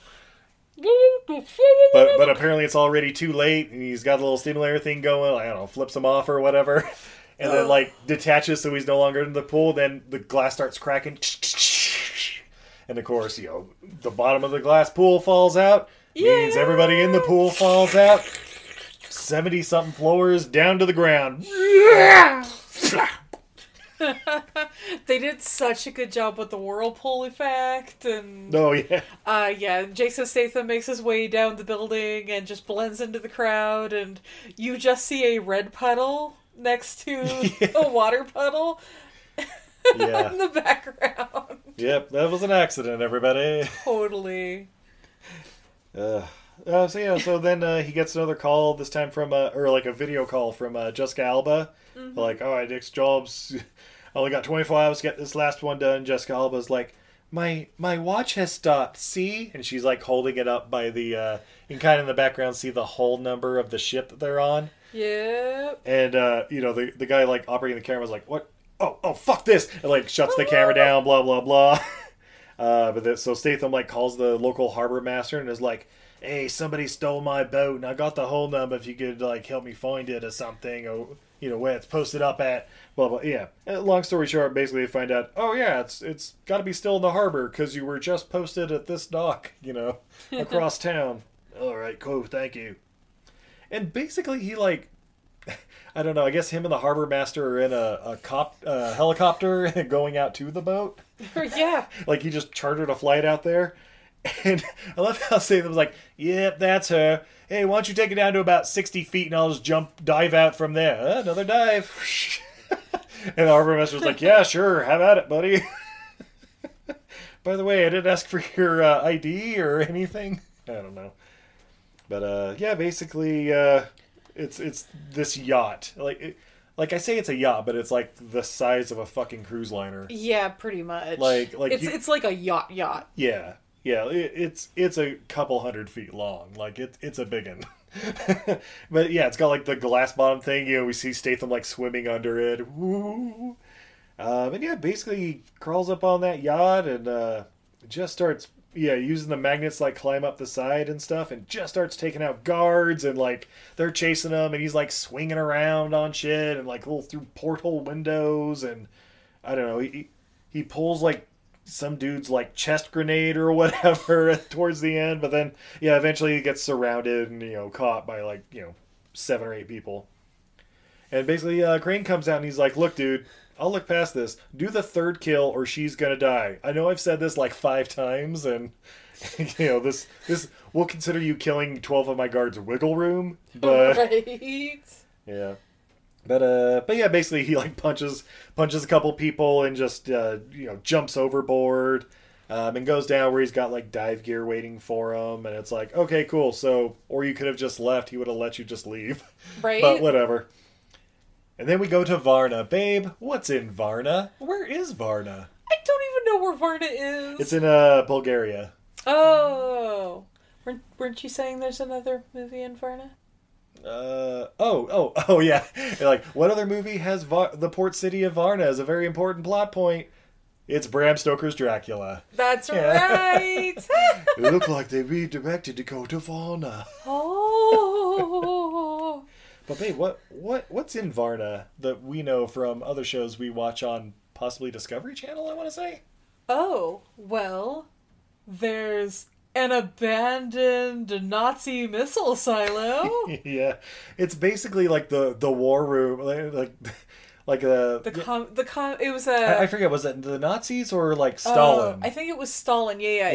But apparently it's already too late, and he's got a little stimulator thing going. I don't know, flips him off or whatever, and then like detaches so he's no longer in the pool. Then the glass starts cracking, and of course, you know, the bottom of the glass pool falls out. Means everybody in the pool falls out. 70-something floors down to the ground. They did such a good job with the whirlpool effect, and Jason Statham makes his way down the building and just blends into the crowd, and you just see a red puddle next to a water puddle in the background. Yep, that was an accident, everybody. Totally. So then he gets another call, this time from or like a video call from Jessica Alba. Mm-hmm. Like, all right, Nick's jobs. I only got 24 hours to get this last one done. Jessica Alba's like, my watch has stopped, see? And she's like holding it up by the, you can kind of in the background see the hull number of the ship that they're on. Yep. And, you know, the guy like operating the camera is like, what? Oh, fuck this! And like shuts the camera down, blah, blah, blah. So Statham like calls the local harbor master and is like, hey, somebody stole my boat and I got the hull number if you could like help me find it or something, or you know where it's posted up at, blah blah. Yeah. Long story short, basically they find out, oh yeah, it's got to be still in the harbor because you were just posted at this dock, you know, across town. All right, cool, thank you. And basically he like, I don't know, I guess him and the harbor master are in a helicopter going out to the boat. Yeah. Like he just chartered a flight out there. And I love how Statham's like, yep, that's her. Hey, why don't you take it down to about 60 feet and I'll just dive out from there. Another dive. And the harbor master's like, yeah, sure, have at it, buddy. By the way, I didn't ask for your ID or anything. I don't know. But, yeah, basically, it's this yacht. Like I say it's a yacht, but it's like the size of a fucking cruise liner. Yeah, pretty much. It's like a yacht. Yeah. Yeah, it's a couple 100 feet long. Like, it's a big one. But, yeah, it's got, like, the glass bottom thing. You know, we see Statham, like, swimming under it. Woo! And, yeah, basically he crawls up on that yacht and just starts, using the magnets to, like, climb up the side and stuff, and just starts taking out guards, and, like, they're chasing him, and he's, like, swinging around on shit, and, like, through porthole windows, and, I don't know, he pulls, like, some dude's like chest grenade or whatever towards the end, but then eventually he gets surrounded and caught by like 7 or 8 people. And basically Crane comes out and he's like, look dude, I'll look past this. Do the 3rd kill or she's gonna die. I know I've said this like 5 times, and this we'll consider you killing 12 of my guards wiggle room, but right. Yeah. But yeah, basically he like punches a couple people and just jumps overboard, and goes down where he's got like dive gear waiting for him, and it's like, okay, cool. So, or you could have just left. He would have let you just leave. Right. But whatever. And then we go to Varna. Babe, what's in Varna? Where is Varna? I don't even know where Varna is. It's in Bulgaria. Oh. Weren't you saying there's another movie in Varna? Oh yeah. Like, what other movie has the port city of Varna as a very important plot point? It's Bram Stoker's Dracula. That's right. It looked like they redirected to go to Varna. Oh. But babe, what's in Varna that we know from other shows we watch on possibly Discovery Channel, I want to say? Oh, well, there's an abandoned Nazi missile silo. Yeah, it's basically like the war room, it was a. I forget, was it the Nazis or like Stalin? I think it was Stalin. Yeah.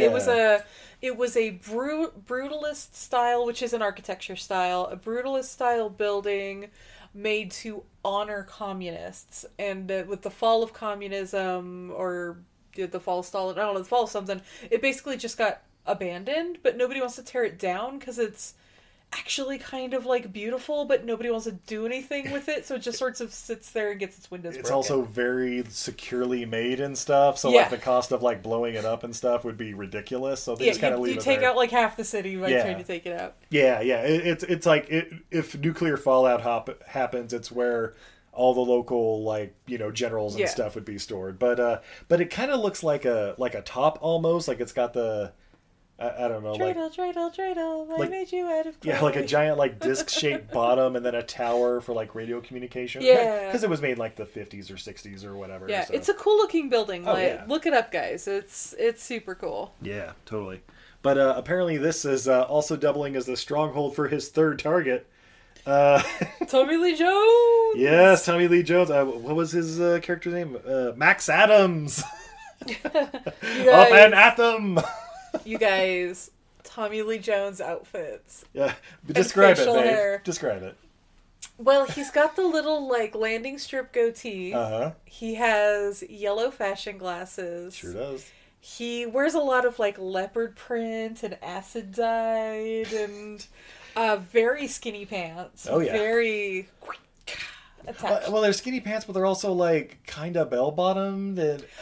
It was a brutalist style, which is an architecture style, a brutalist style building made to honor communists, and with the fall of communism or the fall of Stalin, I don't know, the fall of something, it basically just got abandoned, but nobody wants to tear it down because it's actually kind of like beautiful, but nobody wants to do anything with it, so it just sort of sits there and gets its windows broken. It's also very securely made and stuff, so like the cost of like blowing it up and stuff would be ridiculous, so they just kind of leave it there. You take out like half the city by trying to take it out. Yeah. It's like if nuclear fallout happens, it's where all the local like generals and stuff would be stored. But it kind of looks like a top almost, like it's got the I don't know, dreidel, I made you out of clay. Yeah, like a giant like disc-shaped bottom and then a tower for like radio communication. Yeah, because it was made like the 50s or 60s or whatever. Yeah, so. It's a cool looking building. Look it up, guys. It's super cool. Yeah, totally. But apparently this is also doubling as the stronghold for his 3rd target. Tommy Lee Jones. Yes, Tommy Lee Jones. What was his character's name? Max Adams. Up and at them. You guys, Tommy Lee Jones outfits. Yeah, describe it, babe. Hair. Describe it. Well, he's got the little like landing strip goatee. He has yellow fashion glasses. Sure does. He wears a lot of like leopard print and acid dyed and very skinny pants. Oh yeah. Very attached. Well, they're skinny pants, but they're also like kind of bell bottomed.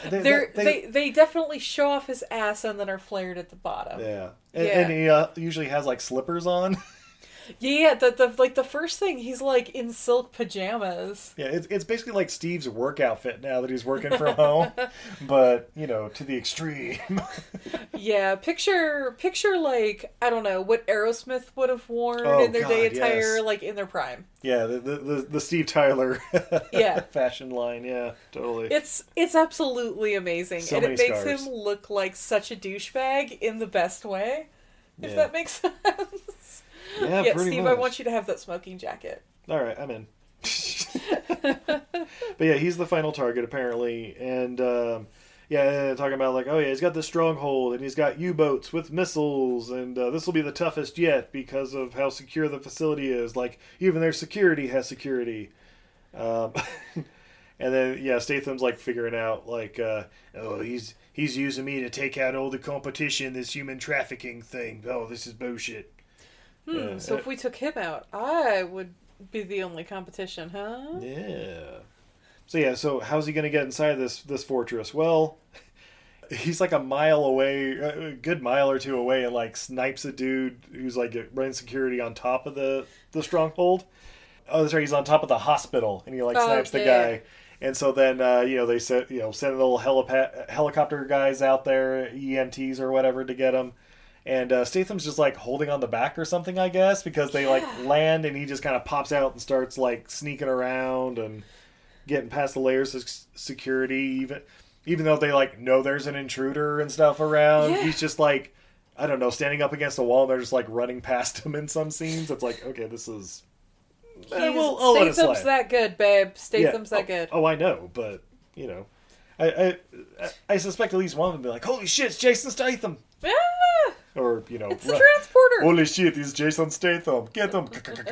They definitely show off his ass and then are flared at the bottom. Yeah, and he usually has like slippers on. Yeah, the first thing, he's like in silk pajamas. Yeah, it's basically like Steve's work outfit now that he's working from home, but to the extreme. Yeah, picture like, I don't know, what Aerosmith would have worn in their day attire, like in their prime. Yeah, the Steve Tyler fashion line. Yeah, totally. It's absolutely amazing, so and it makes scars. him look like such a douchebag in the best way, if that makes sense. Yeah, pretty Steve, much. I want you to have that smoking jacket. All right, I'm in. But yeah, he's the final target apparently, and talking about like, oh yeah, he's got the stronghold, and he's got U-boats with missiles, and this will be the toughest yet because of how secure the facility is. Like even their security has security. And then Statham's like figuring out like, he's using me to take out all the competition, this human trafficking thing. Oh, this is bullshit. So if we took him out, I would be the only competition, huh? Yeah. So how's he going to get inside this fortress? Well, he's like a mile away, a good mile or two away, and like snipes a dude who's like running security on top of the stronghold. Oh, that's right. He's on top of the hospital, and he like snipes the guy. And so then they send little helicopter guys out there, EMTs or whatever, to get him. And Statham's just like holding on the back or something, I guess, because they like land and he just kind of pops out and starts like sneaking around and getting past the layers of security. even though they like know there's an intruder and stuff around, Yeah. he's just like, I don't know, standing up against the wall, and they're just like running past him in some scenes. It's like, okay, this is. I'll let it Statham's slide. that good, babe. Statham's that good. Oh, I know, but you know, I suspect at least one of them will be like, "Holy shit, it's Jason Statham!" Ah, Or you know, it's the transporter. Holy shit, it's Jason Statham! Get him!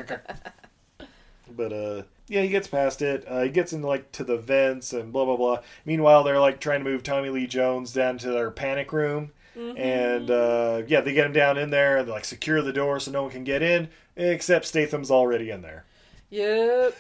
But yeah, he gets past it. He gets into like to the vents and blah blah blah. Meanwhile, they're like trying to move Tommy Lee Jones down to their panic room, and yeah, they get him down in there and they like secure the door so no one can get in, except Statham's already in there. Yep.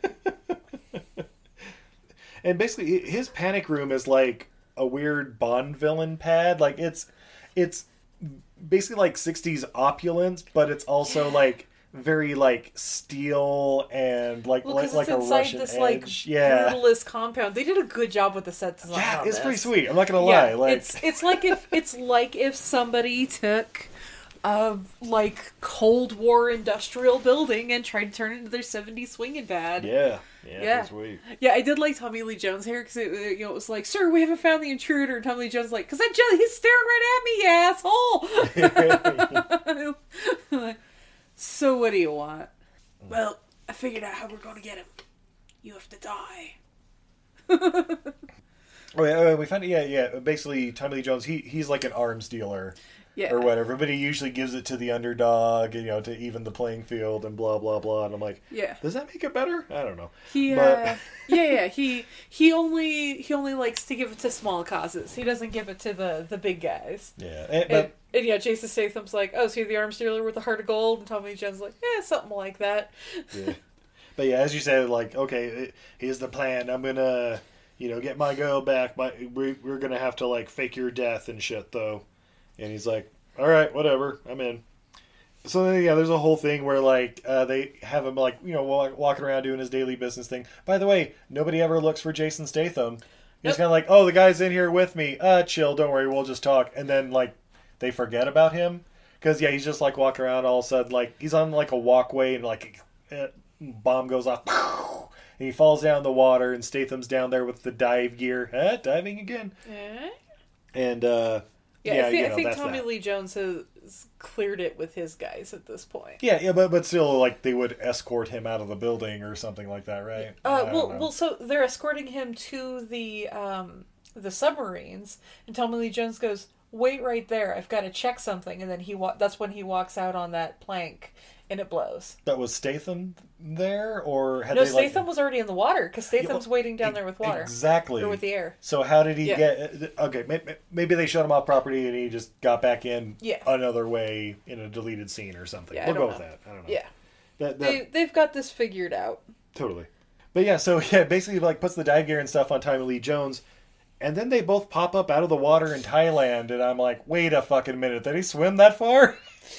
And basically, his panic room is like a weird Bond villain pad. Like it's basically like 60s opulence, but it's also like very like steel and like Well, 'cause like it's a inside Russian this edge. like Yeah, brutalist compound. They did a good job with the set design. yeah, on it's this. pretty sweet. I'm not gonna lie. Yeah, Like it's like if somebody took a like Cold War industrial building and tried to turn it into their 70s swinging pad. yeah, Yeah. pretty sweet. Yeah, I did like Tommy Lee Jones here because it was like, "Sir, we haven't found the intruder." And Tommy Lee Jones like, "Cause that jelly, he's staring right at me, you asshole." So what do you want? Well, I figured out how we're going to get him. You have to die. Oh yeah, we found yeah. Basically, Tommy Lee Jones, he's like an arms dealer. Yeah. Or whatever, but he usually gives it to the underdog, you know, to even the playing field and blah blah blah. And I'm like, Yeah. does that make it better? I don't know. He But- he only likes to give it to small causes. He doesn't give it to the big guys. Yeah, And yeah, Jason Statham's like, "Oh, so you're the arms dealer with the heart of gold?" And Tommy Lee Jones is like, "Yeah, something like that." yeah. But yeah, as you said, like, okay, here's the plan. I'm gonna, you know, get my girl back. We're gonna have to like fake your death and shit, though. And he's like, all right, whatever, I'm in. So then, yeah, there's a whole thing where like they have him like, you know, walking around doing his daily business thing. By the way, nobody ever looks for Jason Statham. He's kind of like, oh, the guy's in here with me. Chill, don't worry, we'll just talk. And then like they forget about him because yeah, he's just like walking around. All of a sudden, like he's on like a walkway and like bomb goes off. And he falls down in the water, and Statham's down there with the dive gear. Diving again. And Yeah, I think that's Tommy that. Lee Jones has cleared it with his guys at this point. Yeah, but still, like they would escort him out of the building or something like that, right? I don't know. Well, so they're escorting him to the submarines, and Tommy Lee Jones goes, "Wait right there, I've got to check something," and then that's when he walks out on that plank, and it blows. But was Statham there, or had No, they like? Statham was already in the water because Statham's waiting down there with water, Exactly. or with the air. So how did he Yeah. get? Okay, maybe they shut him off property, and he just got back in Yeah. another way in a deleted scene or something. Yeah, We'll I go don't with know. that. I don't know. Yeah, That they've got this figured out. totally. But yeah, so yeah, basically like puts the dive gear and stuff on Tommy Lee Jones, and then they both pop up out of the water in Thailand, and I'm like, wait a fucking minute, did he swim that far?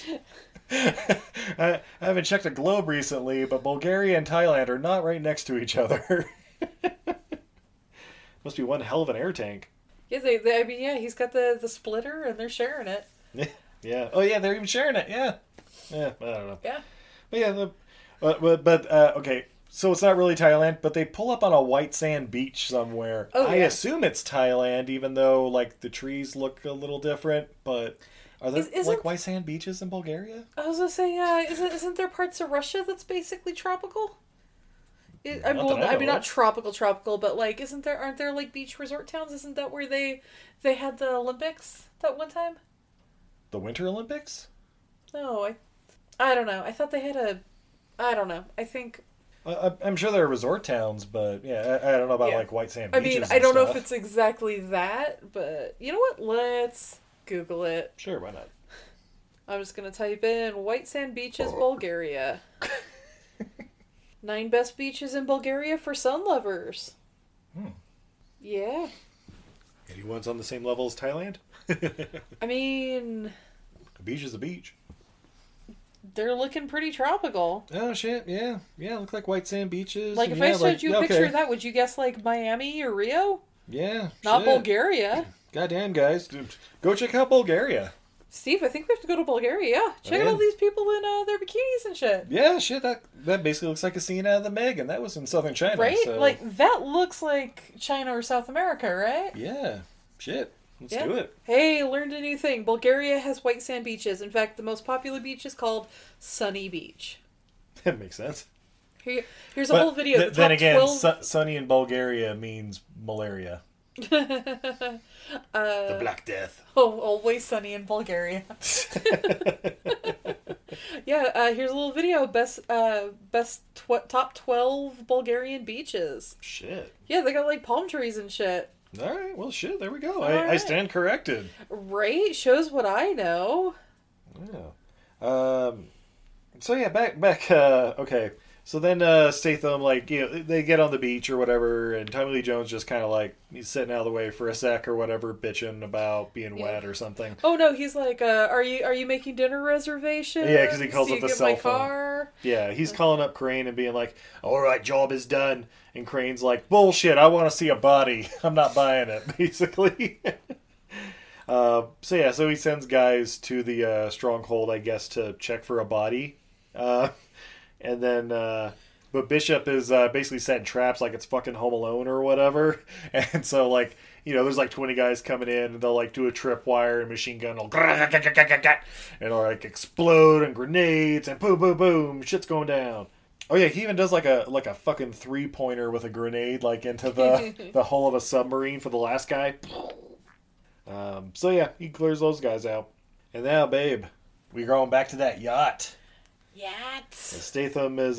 I haven't checked a globe recently, but Bulgaria and Thailand are not right next to each other. Must be one hell of an air tank. Yeah, I mean, yeah, he's got the splitter, and they're sharing it. Yeah. Oh yeah, they're even sharing it. Yeah. Yeah. I don't know. Yeah. But yeah. Okay. So it's not really Thailand, but they pull up on a white sand beach somewhere. Oh, I yeah. assume it's Thailand, even though like the trees look a little different. But are there Isn't- like white sand beaches in Bulgaria? I was gonna say, isn't there parts of Russia that's basically tropical? Not that I I mean, know not of. tropical, but like, aren't there like beach resort towns? Isn't that where they had the Olympics that one time? The Winter Olympics? No, I don't know. I thought they had I don't know. I think. I'm sure there are resort towns, but yeah, I don't know about Yeah. like white sand I beaches. mean, I and don't know stuff. if it's exactly that, but you know what? Let's Google it. Sure, why not? I'm just gonna type in white sand beaches, Bulgaria. 9 best beaches in Bulgaria for sun lovers. Yeah. Anyone's on the same level as Thailand? I mean, A beach is a beach. they're looking pretty tropical. Oh shit! Yeah, look like white sand beaches. Like, and if I yeah, showed like, you yeah, a picture okay. of that, would you guess, like, Miami or Rio? Yeah, Not shit. Bulgaria. Goddamn, guys, dude, go check out Bulgaria. Steve, I think we have to go to Bulgaria. Yeah, check out all these people in their bikinis and shit. Yeah, shit, that basically looks like a scene out of the Meg, and that was in southern China. Right? So... Like, that looks like China or South America, right? Yeah, shit. Let's do it. Hey, learned a new thing. Bulgaria has white sand beaches. In fact, the most popular beach is called Sunny Beach. That makes sense. Here's a whole video. Then again, 12... sunny in Bulgaria means malaria. The Black Death. Oh, always sunny in Bulgaria. Yeah, here's a little video. Top 12 Bulgarian beaches. Shit. Yeah, they got like palm trees and shit. All right, well, shit, there we go. I stand corrected. Right? Shows what I know. Yeah. So yeah, back. Okay. So then Statham, like, you know, they get on the beach or whatever, and Tommy Lee Jones just kind of like, he's sitting out of the way for a sec or whatever, bitching about being wet or something. Oh no, he's like, are you making dinner reservations? Yeah, because he calls up the cell phone. Car? Yeah, he's calling up Crane and being like, all right, job is done. And Crane's like, bullshit, I want to see a body. I'm not buying it, basically. So he sends guys to the stronghold, I guess, to check for a body. And then, but Bishop is basically setting traps like it's fucking Home Alone or whatever. And so, like, you know, there's like 20 guys coming in and they'll like do a tripwire and machine gun will and it'll like explode and grenades and boom, boom, boom, shit's going down. Oh yeah, he even does like a fucking 3-pointer with a grenade like into the hull of a submarine for the last guy. So yeah, he clears those guys out. And now, babe, we're going back to that yacht. Yacht. Statham is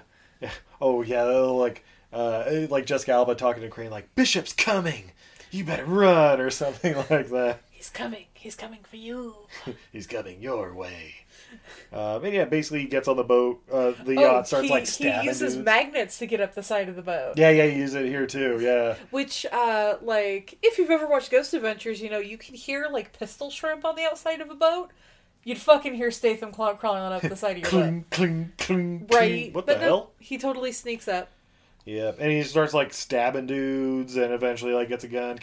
like Jessica Alba talking to Crane like, Bishop's coming, you better run or something like that. He's coming for you. He's coming your way. And yeah, basically he gets on the boat. The yacht starts like stabbing. He uses magnets to get up the side of the boat. Yeah, he uses it here too. Yeah. Which, like, if you've ever watched Ghost Adventures, you know you can hear like pistol shrimp on the outside of a boat. You'd fucking hear Statham crawling on up the side of your boat. Cling, cling, right? What the hell? He totally sneaks up. Yeah, and he starts like stabbing dudes, and eventually like gets a gun.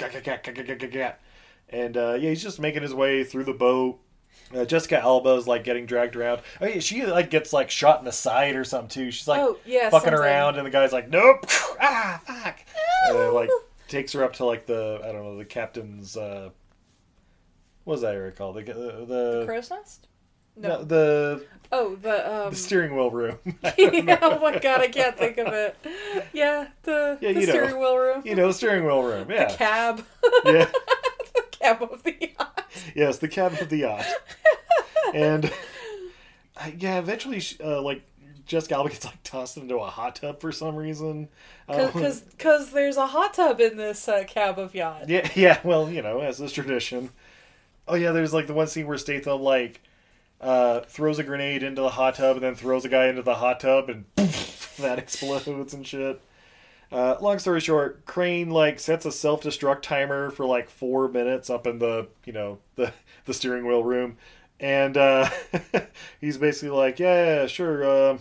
And he's just making his way through the boat. Jessica Alba is like getting dragged around. Oh yeah, she like gets like shot in the side or something too. She's like fucking around, and the guy's like, "Nope, fuck," and like takes her up to like the captain's. What was that area called? The crow's nest? No, the steering wheel room. Yeah, oh my god, I can't think of it. Yeah, the steering wheel room. You know, the steering wheel room. Yeah, the cab. Yeah, the cab of the yacht. Yes, the cab of the yacht. And eventually, like Jessica Alba gets like tossed into a hot tub for some reason. Because there's a hot tub in this cab of yacht. Yeah. Well, you know, as is tradition. Oh yeah, there's like the one scene where Statham like throws a grenade into the hot tub and then throws a guy into the hot tub and poof, that explodes and shit. Long story short, Crane like sets a self-destruct timer for like 4 minutes up in the the steering wheel room, and he's basically like, yeah, sure,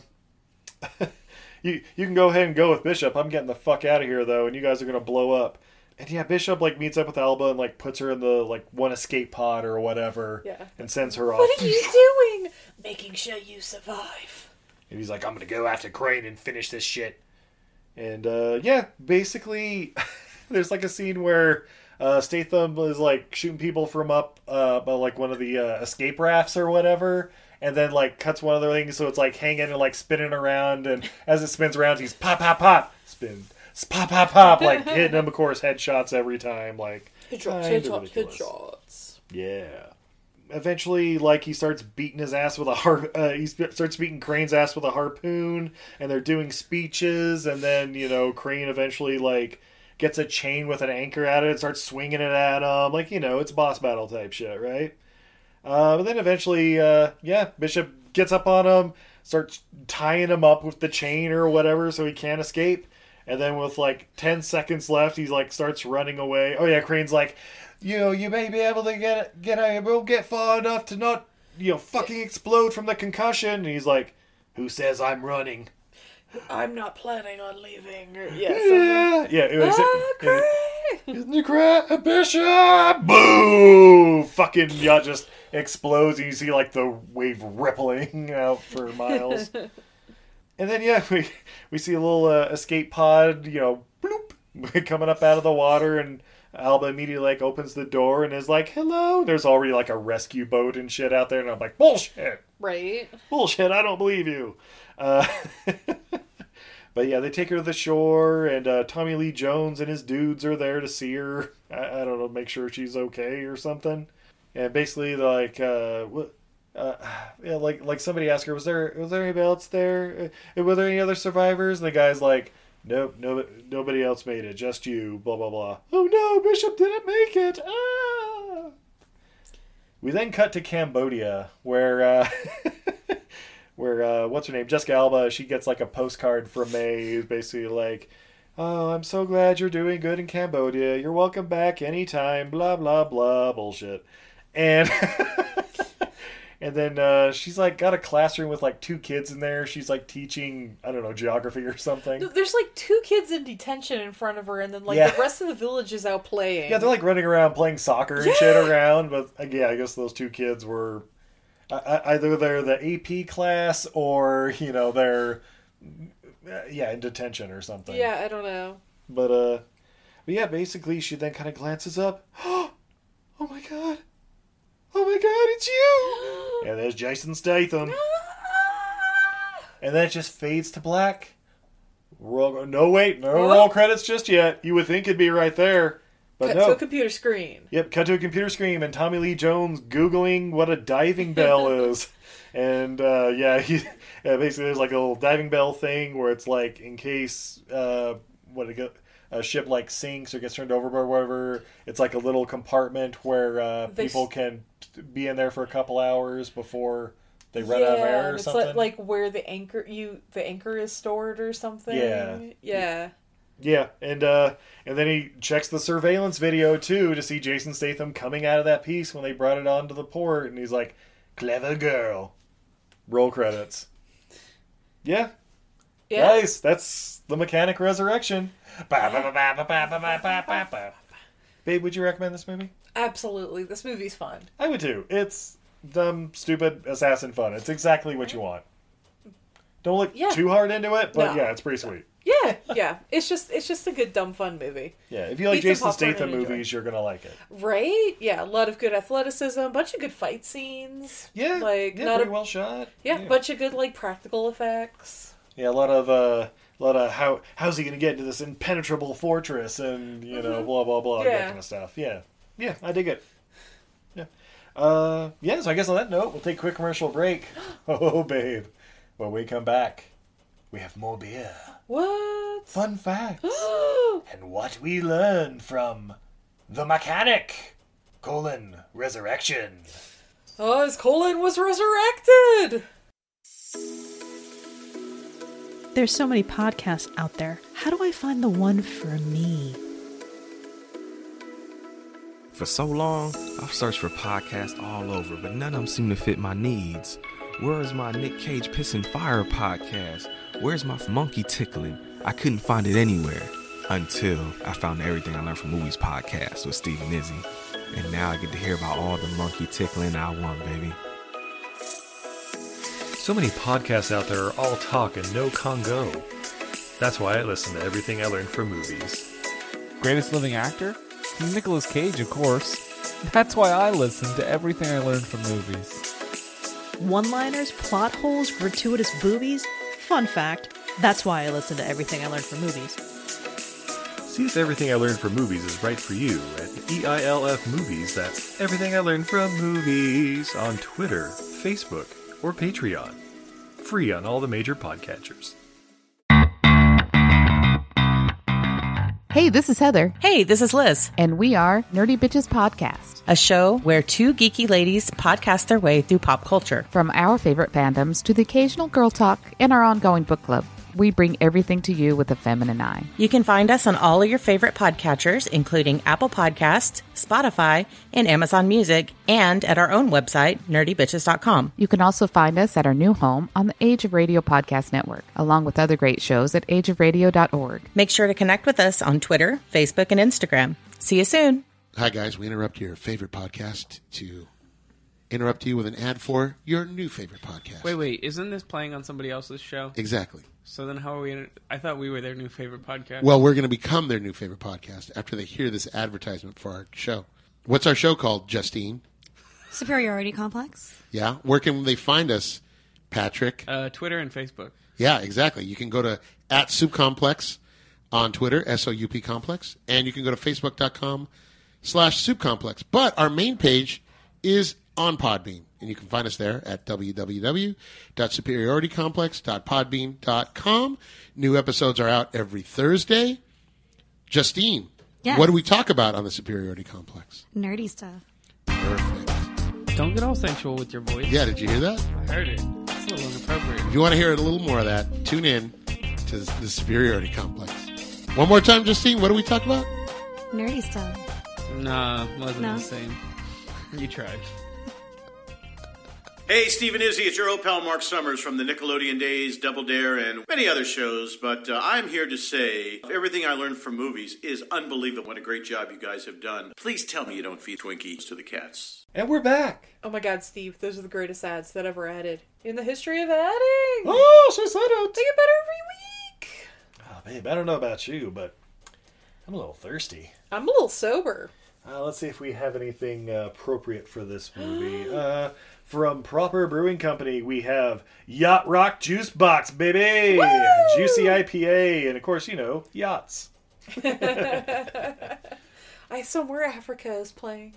you can go ahead and go with Bishop. I'm getting the fuck out of here though, and you guys are gonna blow up. And yeah, Bishop like meets up with Alba and like puts her in the like one escape pod or whatever, and sends her off. What are you doing? Making sure you survive. And he's like, I'm gonna go after Crane and finish this shit. And basically, there's like a scene where Statham is like shooting people from up by like one of the escape rafts or whatever, and then like cuts one of the things so it's like hanging and like spinning around, and as it spins around, he's pop, pop, pop, spin. Pop, pop, pop, like hitting him, of course, headshots every time, like headshots. Yeah. Eventually, like, he starts beating his ass with he starts beating Crane's ass with a harpoon, and they're doing speeches, and then, you know, Crane eventually, like, gets a chain with an anchor at it and starts swinging it at him, like, you know, it's boss battle type shit, right? But then eventually, Bishop gets up on him, starts tying him up with the chain or whatever so he can't escape. And then with like 10 seconds left, he's like starts running away. Oh yeah, Crane's like, you may be able to get out. You won't get far enough to not, fucking explode from the concussion. And he's like, who says I'm running? I'm not planning on leaving. Yeah. Crane! Isn't you cry, Bishop? Boo! Fucking yacht just explodes, and you see like the wave rippling out for miles. And then we see a little escape pod, bloop, coming up out of the water, and Alba immediately like opens the door and is like, "Hello." There's already like a rescue boat and shit out there, and I'm like, "Bullshit!" Right? Bullshit! I don't believe you. But yeah, they take her to the shore, and Tommy Lee Jones and his dudes are there to see her. I don't know, make sure she's okay or something. And basically, like, like somebody asked her, was there anybody else there? Were there any other survivors? And the guy's like, nope, nobody else made it, just you. Blah blah blah. Oh no, Bishop didn't make it. Ah! We then cut to Cambodia, where what's her name, Jessica Alba, she gets like a postcard from May, basically like, "Oh, I'm so glad you're doing good in Cambodia. You're welcome back anytime." Blah blah blah bullshit. And and then she's like got a classroom with like 2 kids in there. She's like teaching, I don't know, geography or something. There's like 2 kids in detention in front of her, and then like the rest of the village is out playing. Yeah, they're like running around playing soccer and shit around. But yeah, I guess those 2 kids were either they're the AP class or they're in detention or something. Yeah, I don't know. But yeah, basically she then kind of glances up. Oh my god. Oh my god, it's you! And there's Jason Statham. And then it just fades to black. No roll credits just yet. You would think it'd be right there. But cut to a computer screen. Yep, cut to a computer screen, and Tommy Lee Jones Googling what a diving bell is. And basically there's like a little diving bell thing where it's like in case a ship like sinks or gets turned over or whatever, it's like a little compartment where people can be in there for a couple hours before they run out of air or something. It's like where the anchor is stored or something. Yeah, and then he checks the surveillance video too to see Jason Statham coming out of that piece when they brought it onto the port, and he's like, "Clever girl." Roll credits. Yeah. Nice. That's the Mechanic Resurrection. Babe, would you recommend this movie? Absolutely. This movie's fun. I would too. It's dumb, stupid, assassin fun. It's exactly what you want. Don't look too hard into it, but it's pretty sweet. Yeah. It's just a good dumb fun movie. Yeah, if you like Jason Statham movies, you're gonna like it. Right? Yeah, a lot of good athleticism, a bunch of good fight scenes. Yeah, pretty well shot. Yeah, a bunch of good like practical effects. Yeah, a lot of how's he gonna get into this impenetrable fortress and blah blah blah, that kind of stuff. Yeah, I dig it. Yeah, so I guess on that note, we'll take a quick commercial break. Oh, babe, when we come back, we have more beer. What? Fun facts. And what we learned from The Mechanic, Resurrection. Oh, his colon was resurrected! There's so many podcasts out there. How do I find the one for me? For so long, I've searched for podcasts all over, but none of them seem to fit my needs. Where is my Nick Cage Pissing Fire podcast? Where's my monkey tickling? I couldn't find it anywhere until I found the Everything I Learned from Movies podcast with Steve and Izzy. And now I get to hear about all the monkey tickling I want, baby. So many podcasts out there are all talk and no Congo. That's why I listen to Everything I Learned from Movies. Greatest living actor? Nicolas Cage, of course. That's why I listen to Everything I Learned from Movies. One-liners, plot holes, gratuitous boobies. Fun fact, that's why I listen to Everything I Learned from Movies. See if Everything I Learned from Movies is right for you at EILF Movies. That's Everything I Learned from Movies on Twitter, Facebook, or Patreon. Free on all the major podcatchers. Hey, this is Heather. Hey, this is Liz. And we are Nerdy Bitches Podcast, a show where 2 geeky ladies podcast their way through pop culture. From our favorite fandoms to the occasional girl talk and our ongoing book club. we bring everything to you with a feminine eye. You can find us on all of your favorite podcatchers, including Apple Podcasts, Spotify, and Amazon Music, and at our own website, nerdybitches.com. You can also find us at our new home on the Age of Radio Podcast Network, along with other great shows at ageofradio.org. Make sure to connect with us on Twitter, Facebook, and Instagram. See you soon. Hi, guys. We interrupt your favorite podcast to interrupt you with an ad for your new favorite podcast. Wait. Isn't this playing on somebody else's show? Exactly. So then how are we... I thought we were their new favorite podcast. Well, we're going to become their new favorite podcast after they hear this advertisement for our show. What's our show called, Justine? Superiority Complex. Yeah. Where can they find us, Patrick? Twitter and Facebook. Yeah, exactly. You can go to @SoupComplex on Twitter, SOUP Complex, and you can go to Facebook.com/SoupComplex. But our main page is on Podbean, and you can find us there at www.superioritycomplex.podbean.com. New episodes are out every Thursday. Justine, yes. What do we talk about on the Superiority Complex? Nerdy stuff. Perfect. Don't get all sensual with your voice. Yeah, did you hear that? I heard it. It's a little inappropriate. If you want to hear a little more of that, tune in to the Superiority Complex. One more time, Justine, what do we talk about? Nerdy stuff. Nah, wasn't the same. You tried. Hey, Stephen Izzy, it's your old pal Mark Summers from the Nickelodeon Days, Double Dare, and many other shows. But I'm here to say everything I learned from movies is unbelievable. What a great job you guys have done. Please tell me you don't feed Twinkies to the cats. And we're back. Oh my God, Steve, those are the greatest ads that ever added in the history of adding. Oh, she said it. They get better every week. Oh, babe, I don't know about you, but I'm a little thirsty. I'm a little sober. Let's see if we have anything appropriate for this movie. From Proper Brewing Company, we have Yacht Rock Juice Box, baby! Woo! Juicy IPA, and of course, yachts. I somewhere Africa is playing.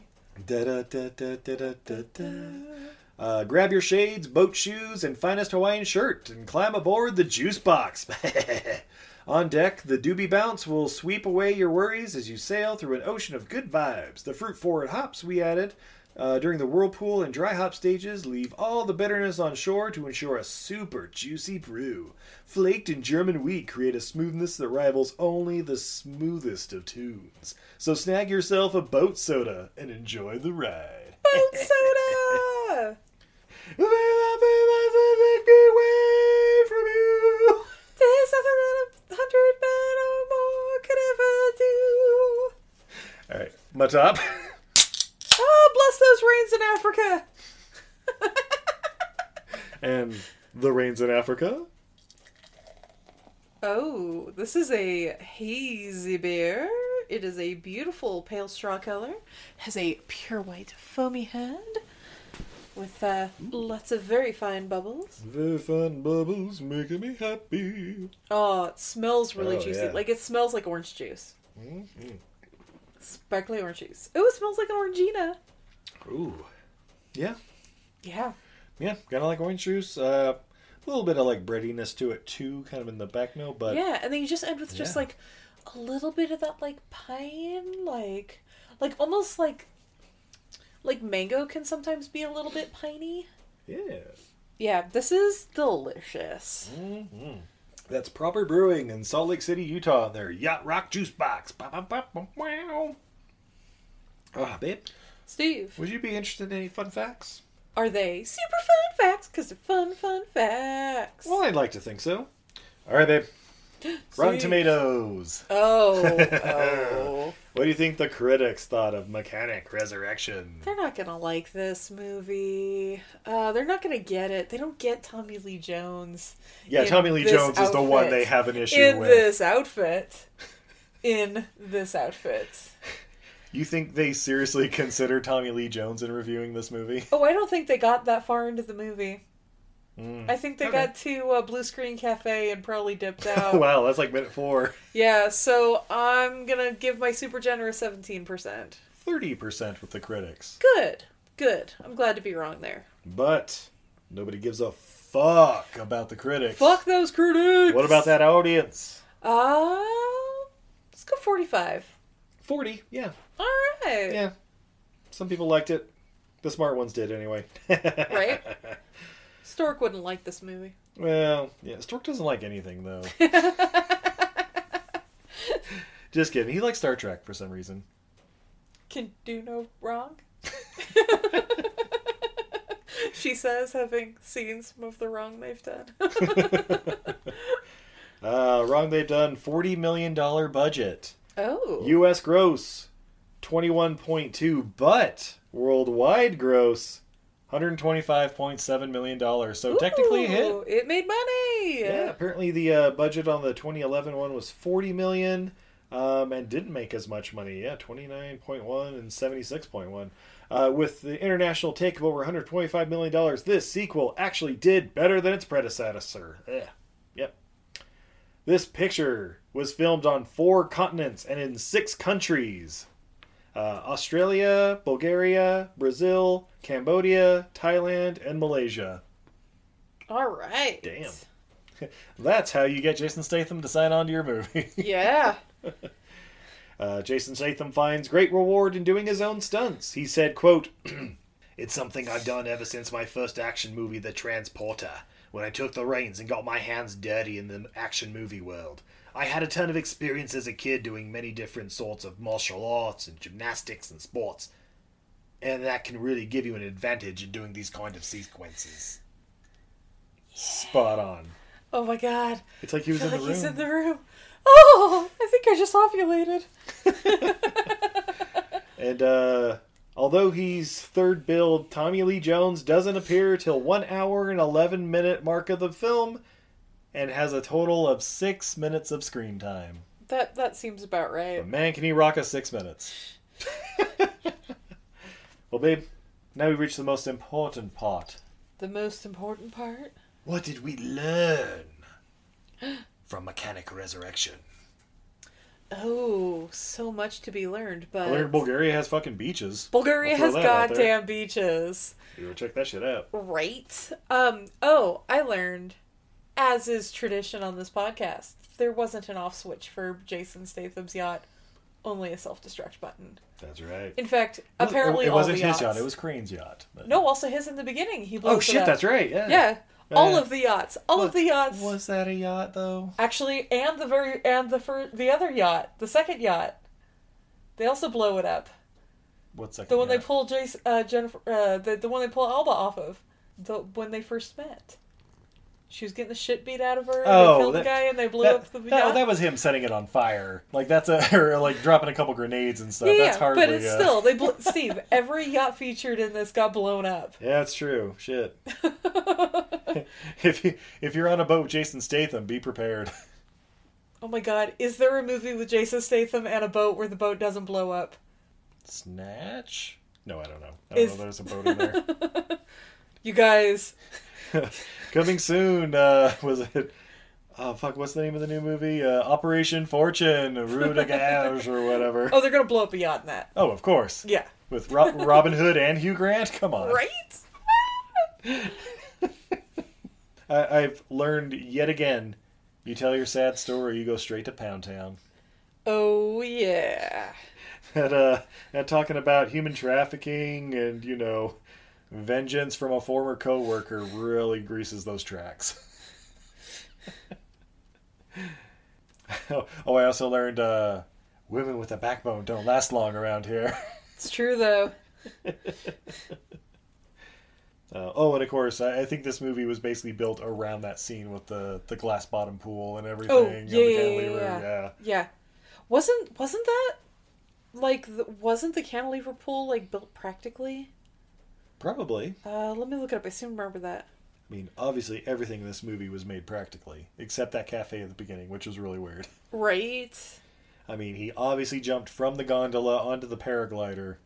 Grab your shades, boat shoes, and finest Hawaiian shirt, and climb aboard the Juice Box. On deck, the Doobie Bounce will sweep away your worries as you sail through an ocean of good vibes. The fruit-forward hops we added during the whirlpool and dry hop stages leave all the bitterness on shore to ensure a super juicy brew. Flaked and German wheat create a smoothness that rivals only the smoothest of tunes. So snag yourself a boat soda and enjoy the ride. Boat soda! Away from you. There's nothing that 100 men or more could ever do. All right, my top. Oh, bless those rains in Africa. And the rains in Africa. Oh, this is a hazy beer. It is a beautiful pale straw color. Has a pure white foamy head with lots of very fine bubbles. Very fine bubbles making me happy. Oh, it smells really juicy. Yeah. Like, it smells like orange juice. Mm-hmm. Sparkly orange juice. Oh, it smells like an Orangina. Ooh. Yeah. Yeah. Yeah, kind of like orange juice. A little bit of like breadiness to it too, kind of in the back note, but yeah, and then you just end with just like a little bit of that like pine, like almost like mango can sometimes be a little bit piney. Yeah. Yeah, this is delicious. Mm-hmm. That's Proper Brewing in Salt Lake City, Utah. Their Yacht Rock Juice Box. Ah, babe. Steve. Would you be interested in any fun facts? Are they super fun facts? Because they're fun facts. Well, I'd like to think so. All right, babe. Rotten Tomatoes. Oh. What do you think the critics thought of Mechanic Resurrection? They're not going to like this movie. They're not going to get it. They don't get Tommy Lee Jones. Yeah, Tommy Lee Jones is the one they have an issue with. In this outfit. You think they seriously consider Tommy Lee Jones in reviewing this movie? Oh, I don't think they got that far into the movie. I think they got to Blue Screen Cafe and probably dipped out. Wow, that's like minute 4. Yeah, so I'm going to give my super generous 17%. 30% with the critics. Good. I'm glad to be wrong there. But nobody gives a fuck about the critics. Fuck those critics! What about that audience? Let's go 45. 40, yeah. Alright. Yeah. Some people liked it. The smart ones did anyway. Right? Stork wouldn't like this movie. Well, yeah, Stork doesn't like anything, though. Just kidding. He likes Star Trek for some reason. Can do no wrong. She says, having seen some of the wrong they've done. Wrong they've done. $40 million budget. Oh. U.S. gross, 21.2, but worldwide gross, $125.7 million. So Ooh, technically a hit. It made money. Yeah, apparently the budget on the 2011 one was $40 million, and didn't make as much money. Yeah, 29.1 and 76.1. With the international take of over $125 million, this sequel actually did better than its predecessor. Yep. This picture was filmed on 4 continents and in 6 countries. Australia, Bulgaria, Brazil, Cambodia, Thailand, and Malaysia. All right. Damn. That's how you get Jason Statham to sign on to your movie. Yeah. Jason Statham finds great reward in doing his own stunts. He said, quote, "It's something I've done ever since my first action movie, The Transporter, when I took the reins and got my hands dirty in the action movie world. I had a ton of experience as a kid doing many different sorts of martial arts and gymnastics and sports. And that can really give you an advantage in doing these kind of sequences." Yeah. Spot on. Oh my god. It's like he was in the room. He's in the room. Oh, I think I just ovulated. And although he's third billed, Tommy Lee Jones doesn't appear till 1 hour and 11 minute mark of the film, and has a total of 6 minutes of screen time. That seems about right. But man, can he rock us 6 minutes. Well, babe, now we've reached the most important part. The most important part? What did we learn from Mechanic Resurrection? Oh, so much to be learned, but... I learned Bulgaria has fucking beaches. Bulgaria has goddamn beaches. You go check that shit out. Right? I learned, as is tradition on this podcast, there wasn't an off switch for Jason Statham's yacht, only a self-destruct button. That's right. In fact, apparently it all wasn't the his yachts. yacht, it was Crane's yacht. But... No, also his in the beginning. He blew oh it shit, up. that's right, yeah. Yeah. All of the yachts. All of the yachts. Was that a yacht, though? Actually, and the other yacht. The second yacht. They also blow it up. What second The one yacht? they pull Jennifer, the one they pull Alba off of. When they first met. She was getting the shit beat out of her, and they killed the guy, and they blew up the yacht. That was him setting it on fire. Like, that's or like dropping a couple grenades and stuff. Yeah, that's hardly... but it's still... Steve, every yacht featured in this got blown up. Yeah, it's true. Shit. If you're on a boat with Jason Statham, be prepared. Oh my god, is there a movie with Jason Statham and a boat where the boat doesn't blow up? Snatch? No, I don't know. I don't know there's a boat in there. You guys... Coming soon, was it... Oh, fuck, what's the name of the new movie? Operation Fortune, Rue de Gage, or whatever. Oh, they're gonna blow up a yacht in that. Oh, of course. Yeah. With Robin Hood and Hugh Grant? Come on. Right? I've learned yet again, you tell your sad story, you go straight to Pound Town. Oh, yeah. And talking about human trafficking and, vengeance from a former coworker really greases those tracks. I also learned women with a backbone don't last long around here. It's true, though. And of course, I think this movie was basically built around that scene with the glass bottom pool and everything. Oh, yeah. Wasn't that wasn't the cantilever pool built practically? Probably. Let me look it up. I seem to remember that. I mean, obviously everything in this movie was made practically, except that cafe at the beginning, which was really weird. Right. I mean, he obviously jumped from the gondola onto the paraglider.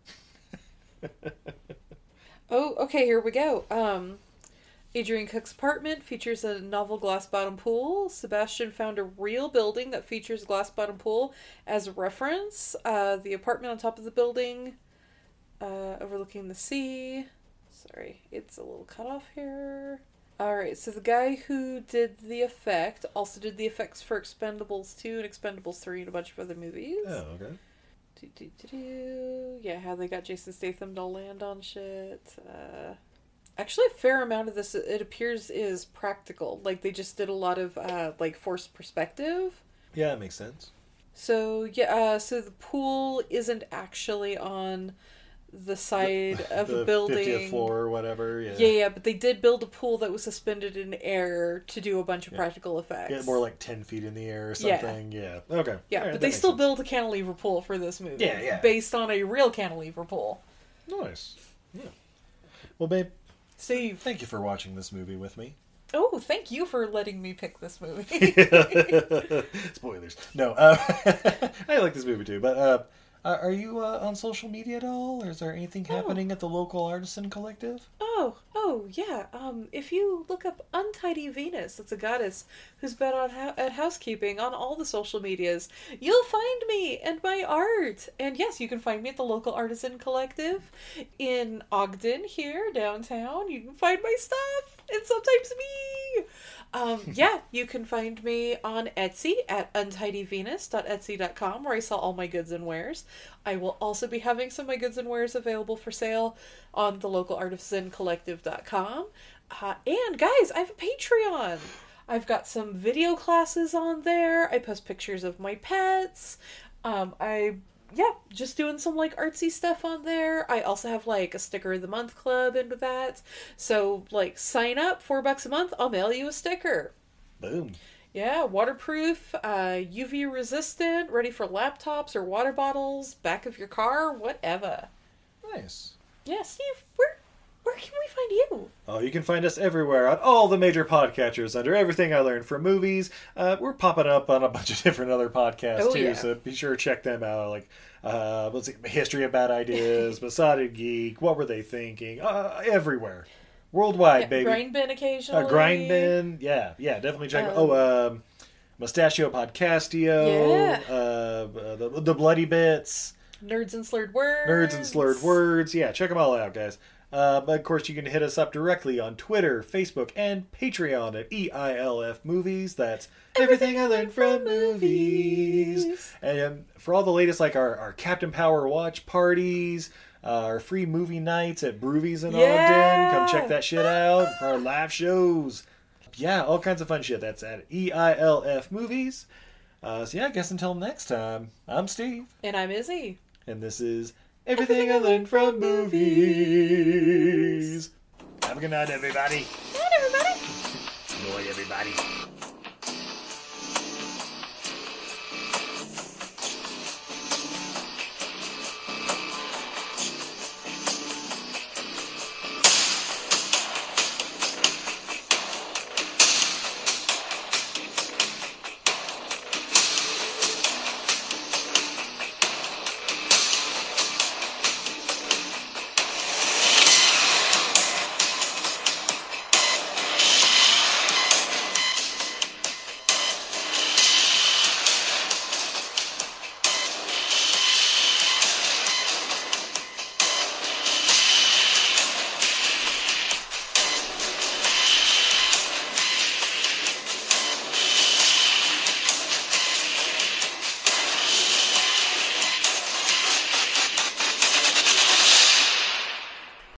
Oh, okay, here we go. Adrian Cook's apartment features a novel glass bottom pool. Sebastian found a real building that features a glass bottom pool as a reference. The apartment on top of the building, overlooking the sea. Sorry, it's a little cut off here. Alright, so the guy who did the effect also did the effects for Expendables 2 and Expendables 3 and a bunch of other movies. Oh, okay. Yeah, how they got Jason Statham to land on shit. Actually, a fair amount of this, it appears, is practical. Like, they just did a lot of, forced perspective. Yeah, that makes sense. So, yeah, so the pool isn't actually on the side of a building. 50th floor or whatever, yeah. Yeah, but they did build a pool that was suspended in air to do a bunch of practical effects. Yeah, more like 10 feet in the air or something, yeah. Okay. Yeah, right, but they still built a cantilever pool for this movie. Yeah. Based on a real cantilever pool. Nice. Yeah. Well, babe. Steve. Thank you for watching this movie with me. Oh, thank you for letting me pick this movie. Spoilers. No, I like this movie too, but are you on social media at all? Or is there anything happening at the local Artisan Collective? Oh, yeah. If you look up Untidy Venus, it's a goddess who's been at housekeeping on all the social medias, you'll find me and my art. And yes, you can find me at the local Artisan Collective in Ogden here, downtown. You can find my stuff, and sometimes me. Yeah, you can find me on Etsy at untidyvenus.etsy.com, where I sell all my goods and wares. I will also be having some of my goods and wares available for sale on the local artisancollective.com. And guys, I have a Patreon. I've got some video classes on there. I post pictures of my pets. Just doing some like artsy stuff on there. I also have like a sticker of the month club and with that. So like sign up, $4 a month, I'll mail you a sticker. Boom. Yeah, waterproof, UV resistant, ready for laptops or water bottles, back of your car, whatever. Nice. Yeah, Steve, where can we find you? Oh, you can find us everywhere on all the major podcatchers under Everything I Learned from Movies. We're popping up on a bunch of different other podcasts too, so be sure to check them out. Like, let's see, History of Bad Ideas, Besotted Geek, What Were They Thinking? Everywhere. Worldwide, baby. Grind Bin occasionally. Grind Bin, yeah, definitely check out. Mustachio Podcastio, the Bloody Bits. Nerds and Slurred Words. Yeah, check them all out, guys. But of course, you can hit us up directly on Twitter, Facebook, and Patreon at EILF Movies. That's Everything I Learned from Movies. And for all the latest, like our Captain Power watch parties, our free movie nights at Broovies in Ogden, come check that shit out. For our live shows. Yeah, all kinds of fun shit. That's at EILF Movies. So yeah, I guess until next time, I'm Steve. And I'm Izzy. And this is Everything I Learned from Movies. Have a good night, everybody. Good night, everybody. Good night, everybody.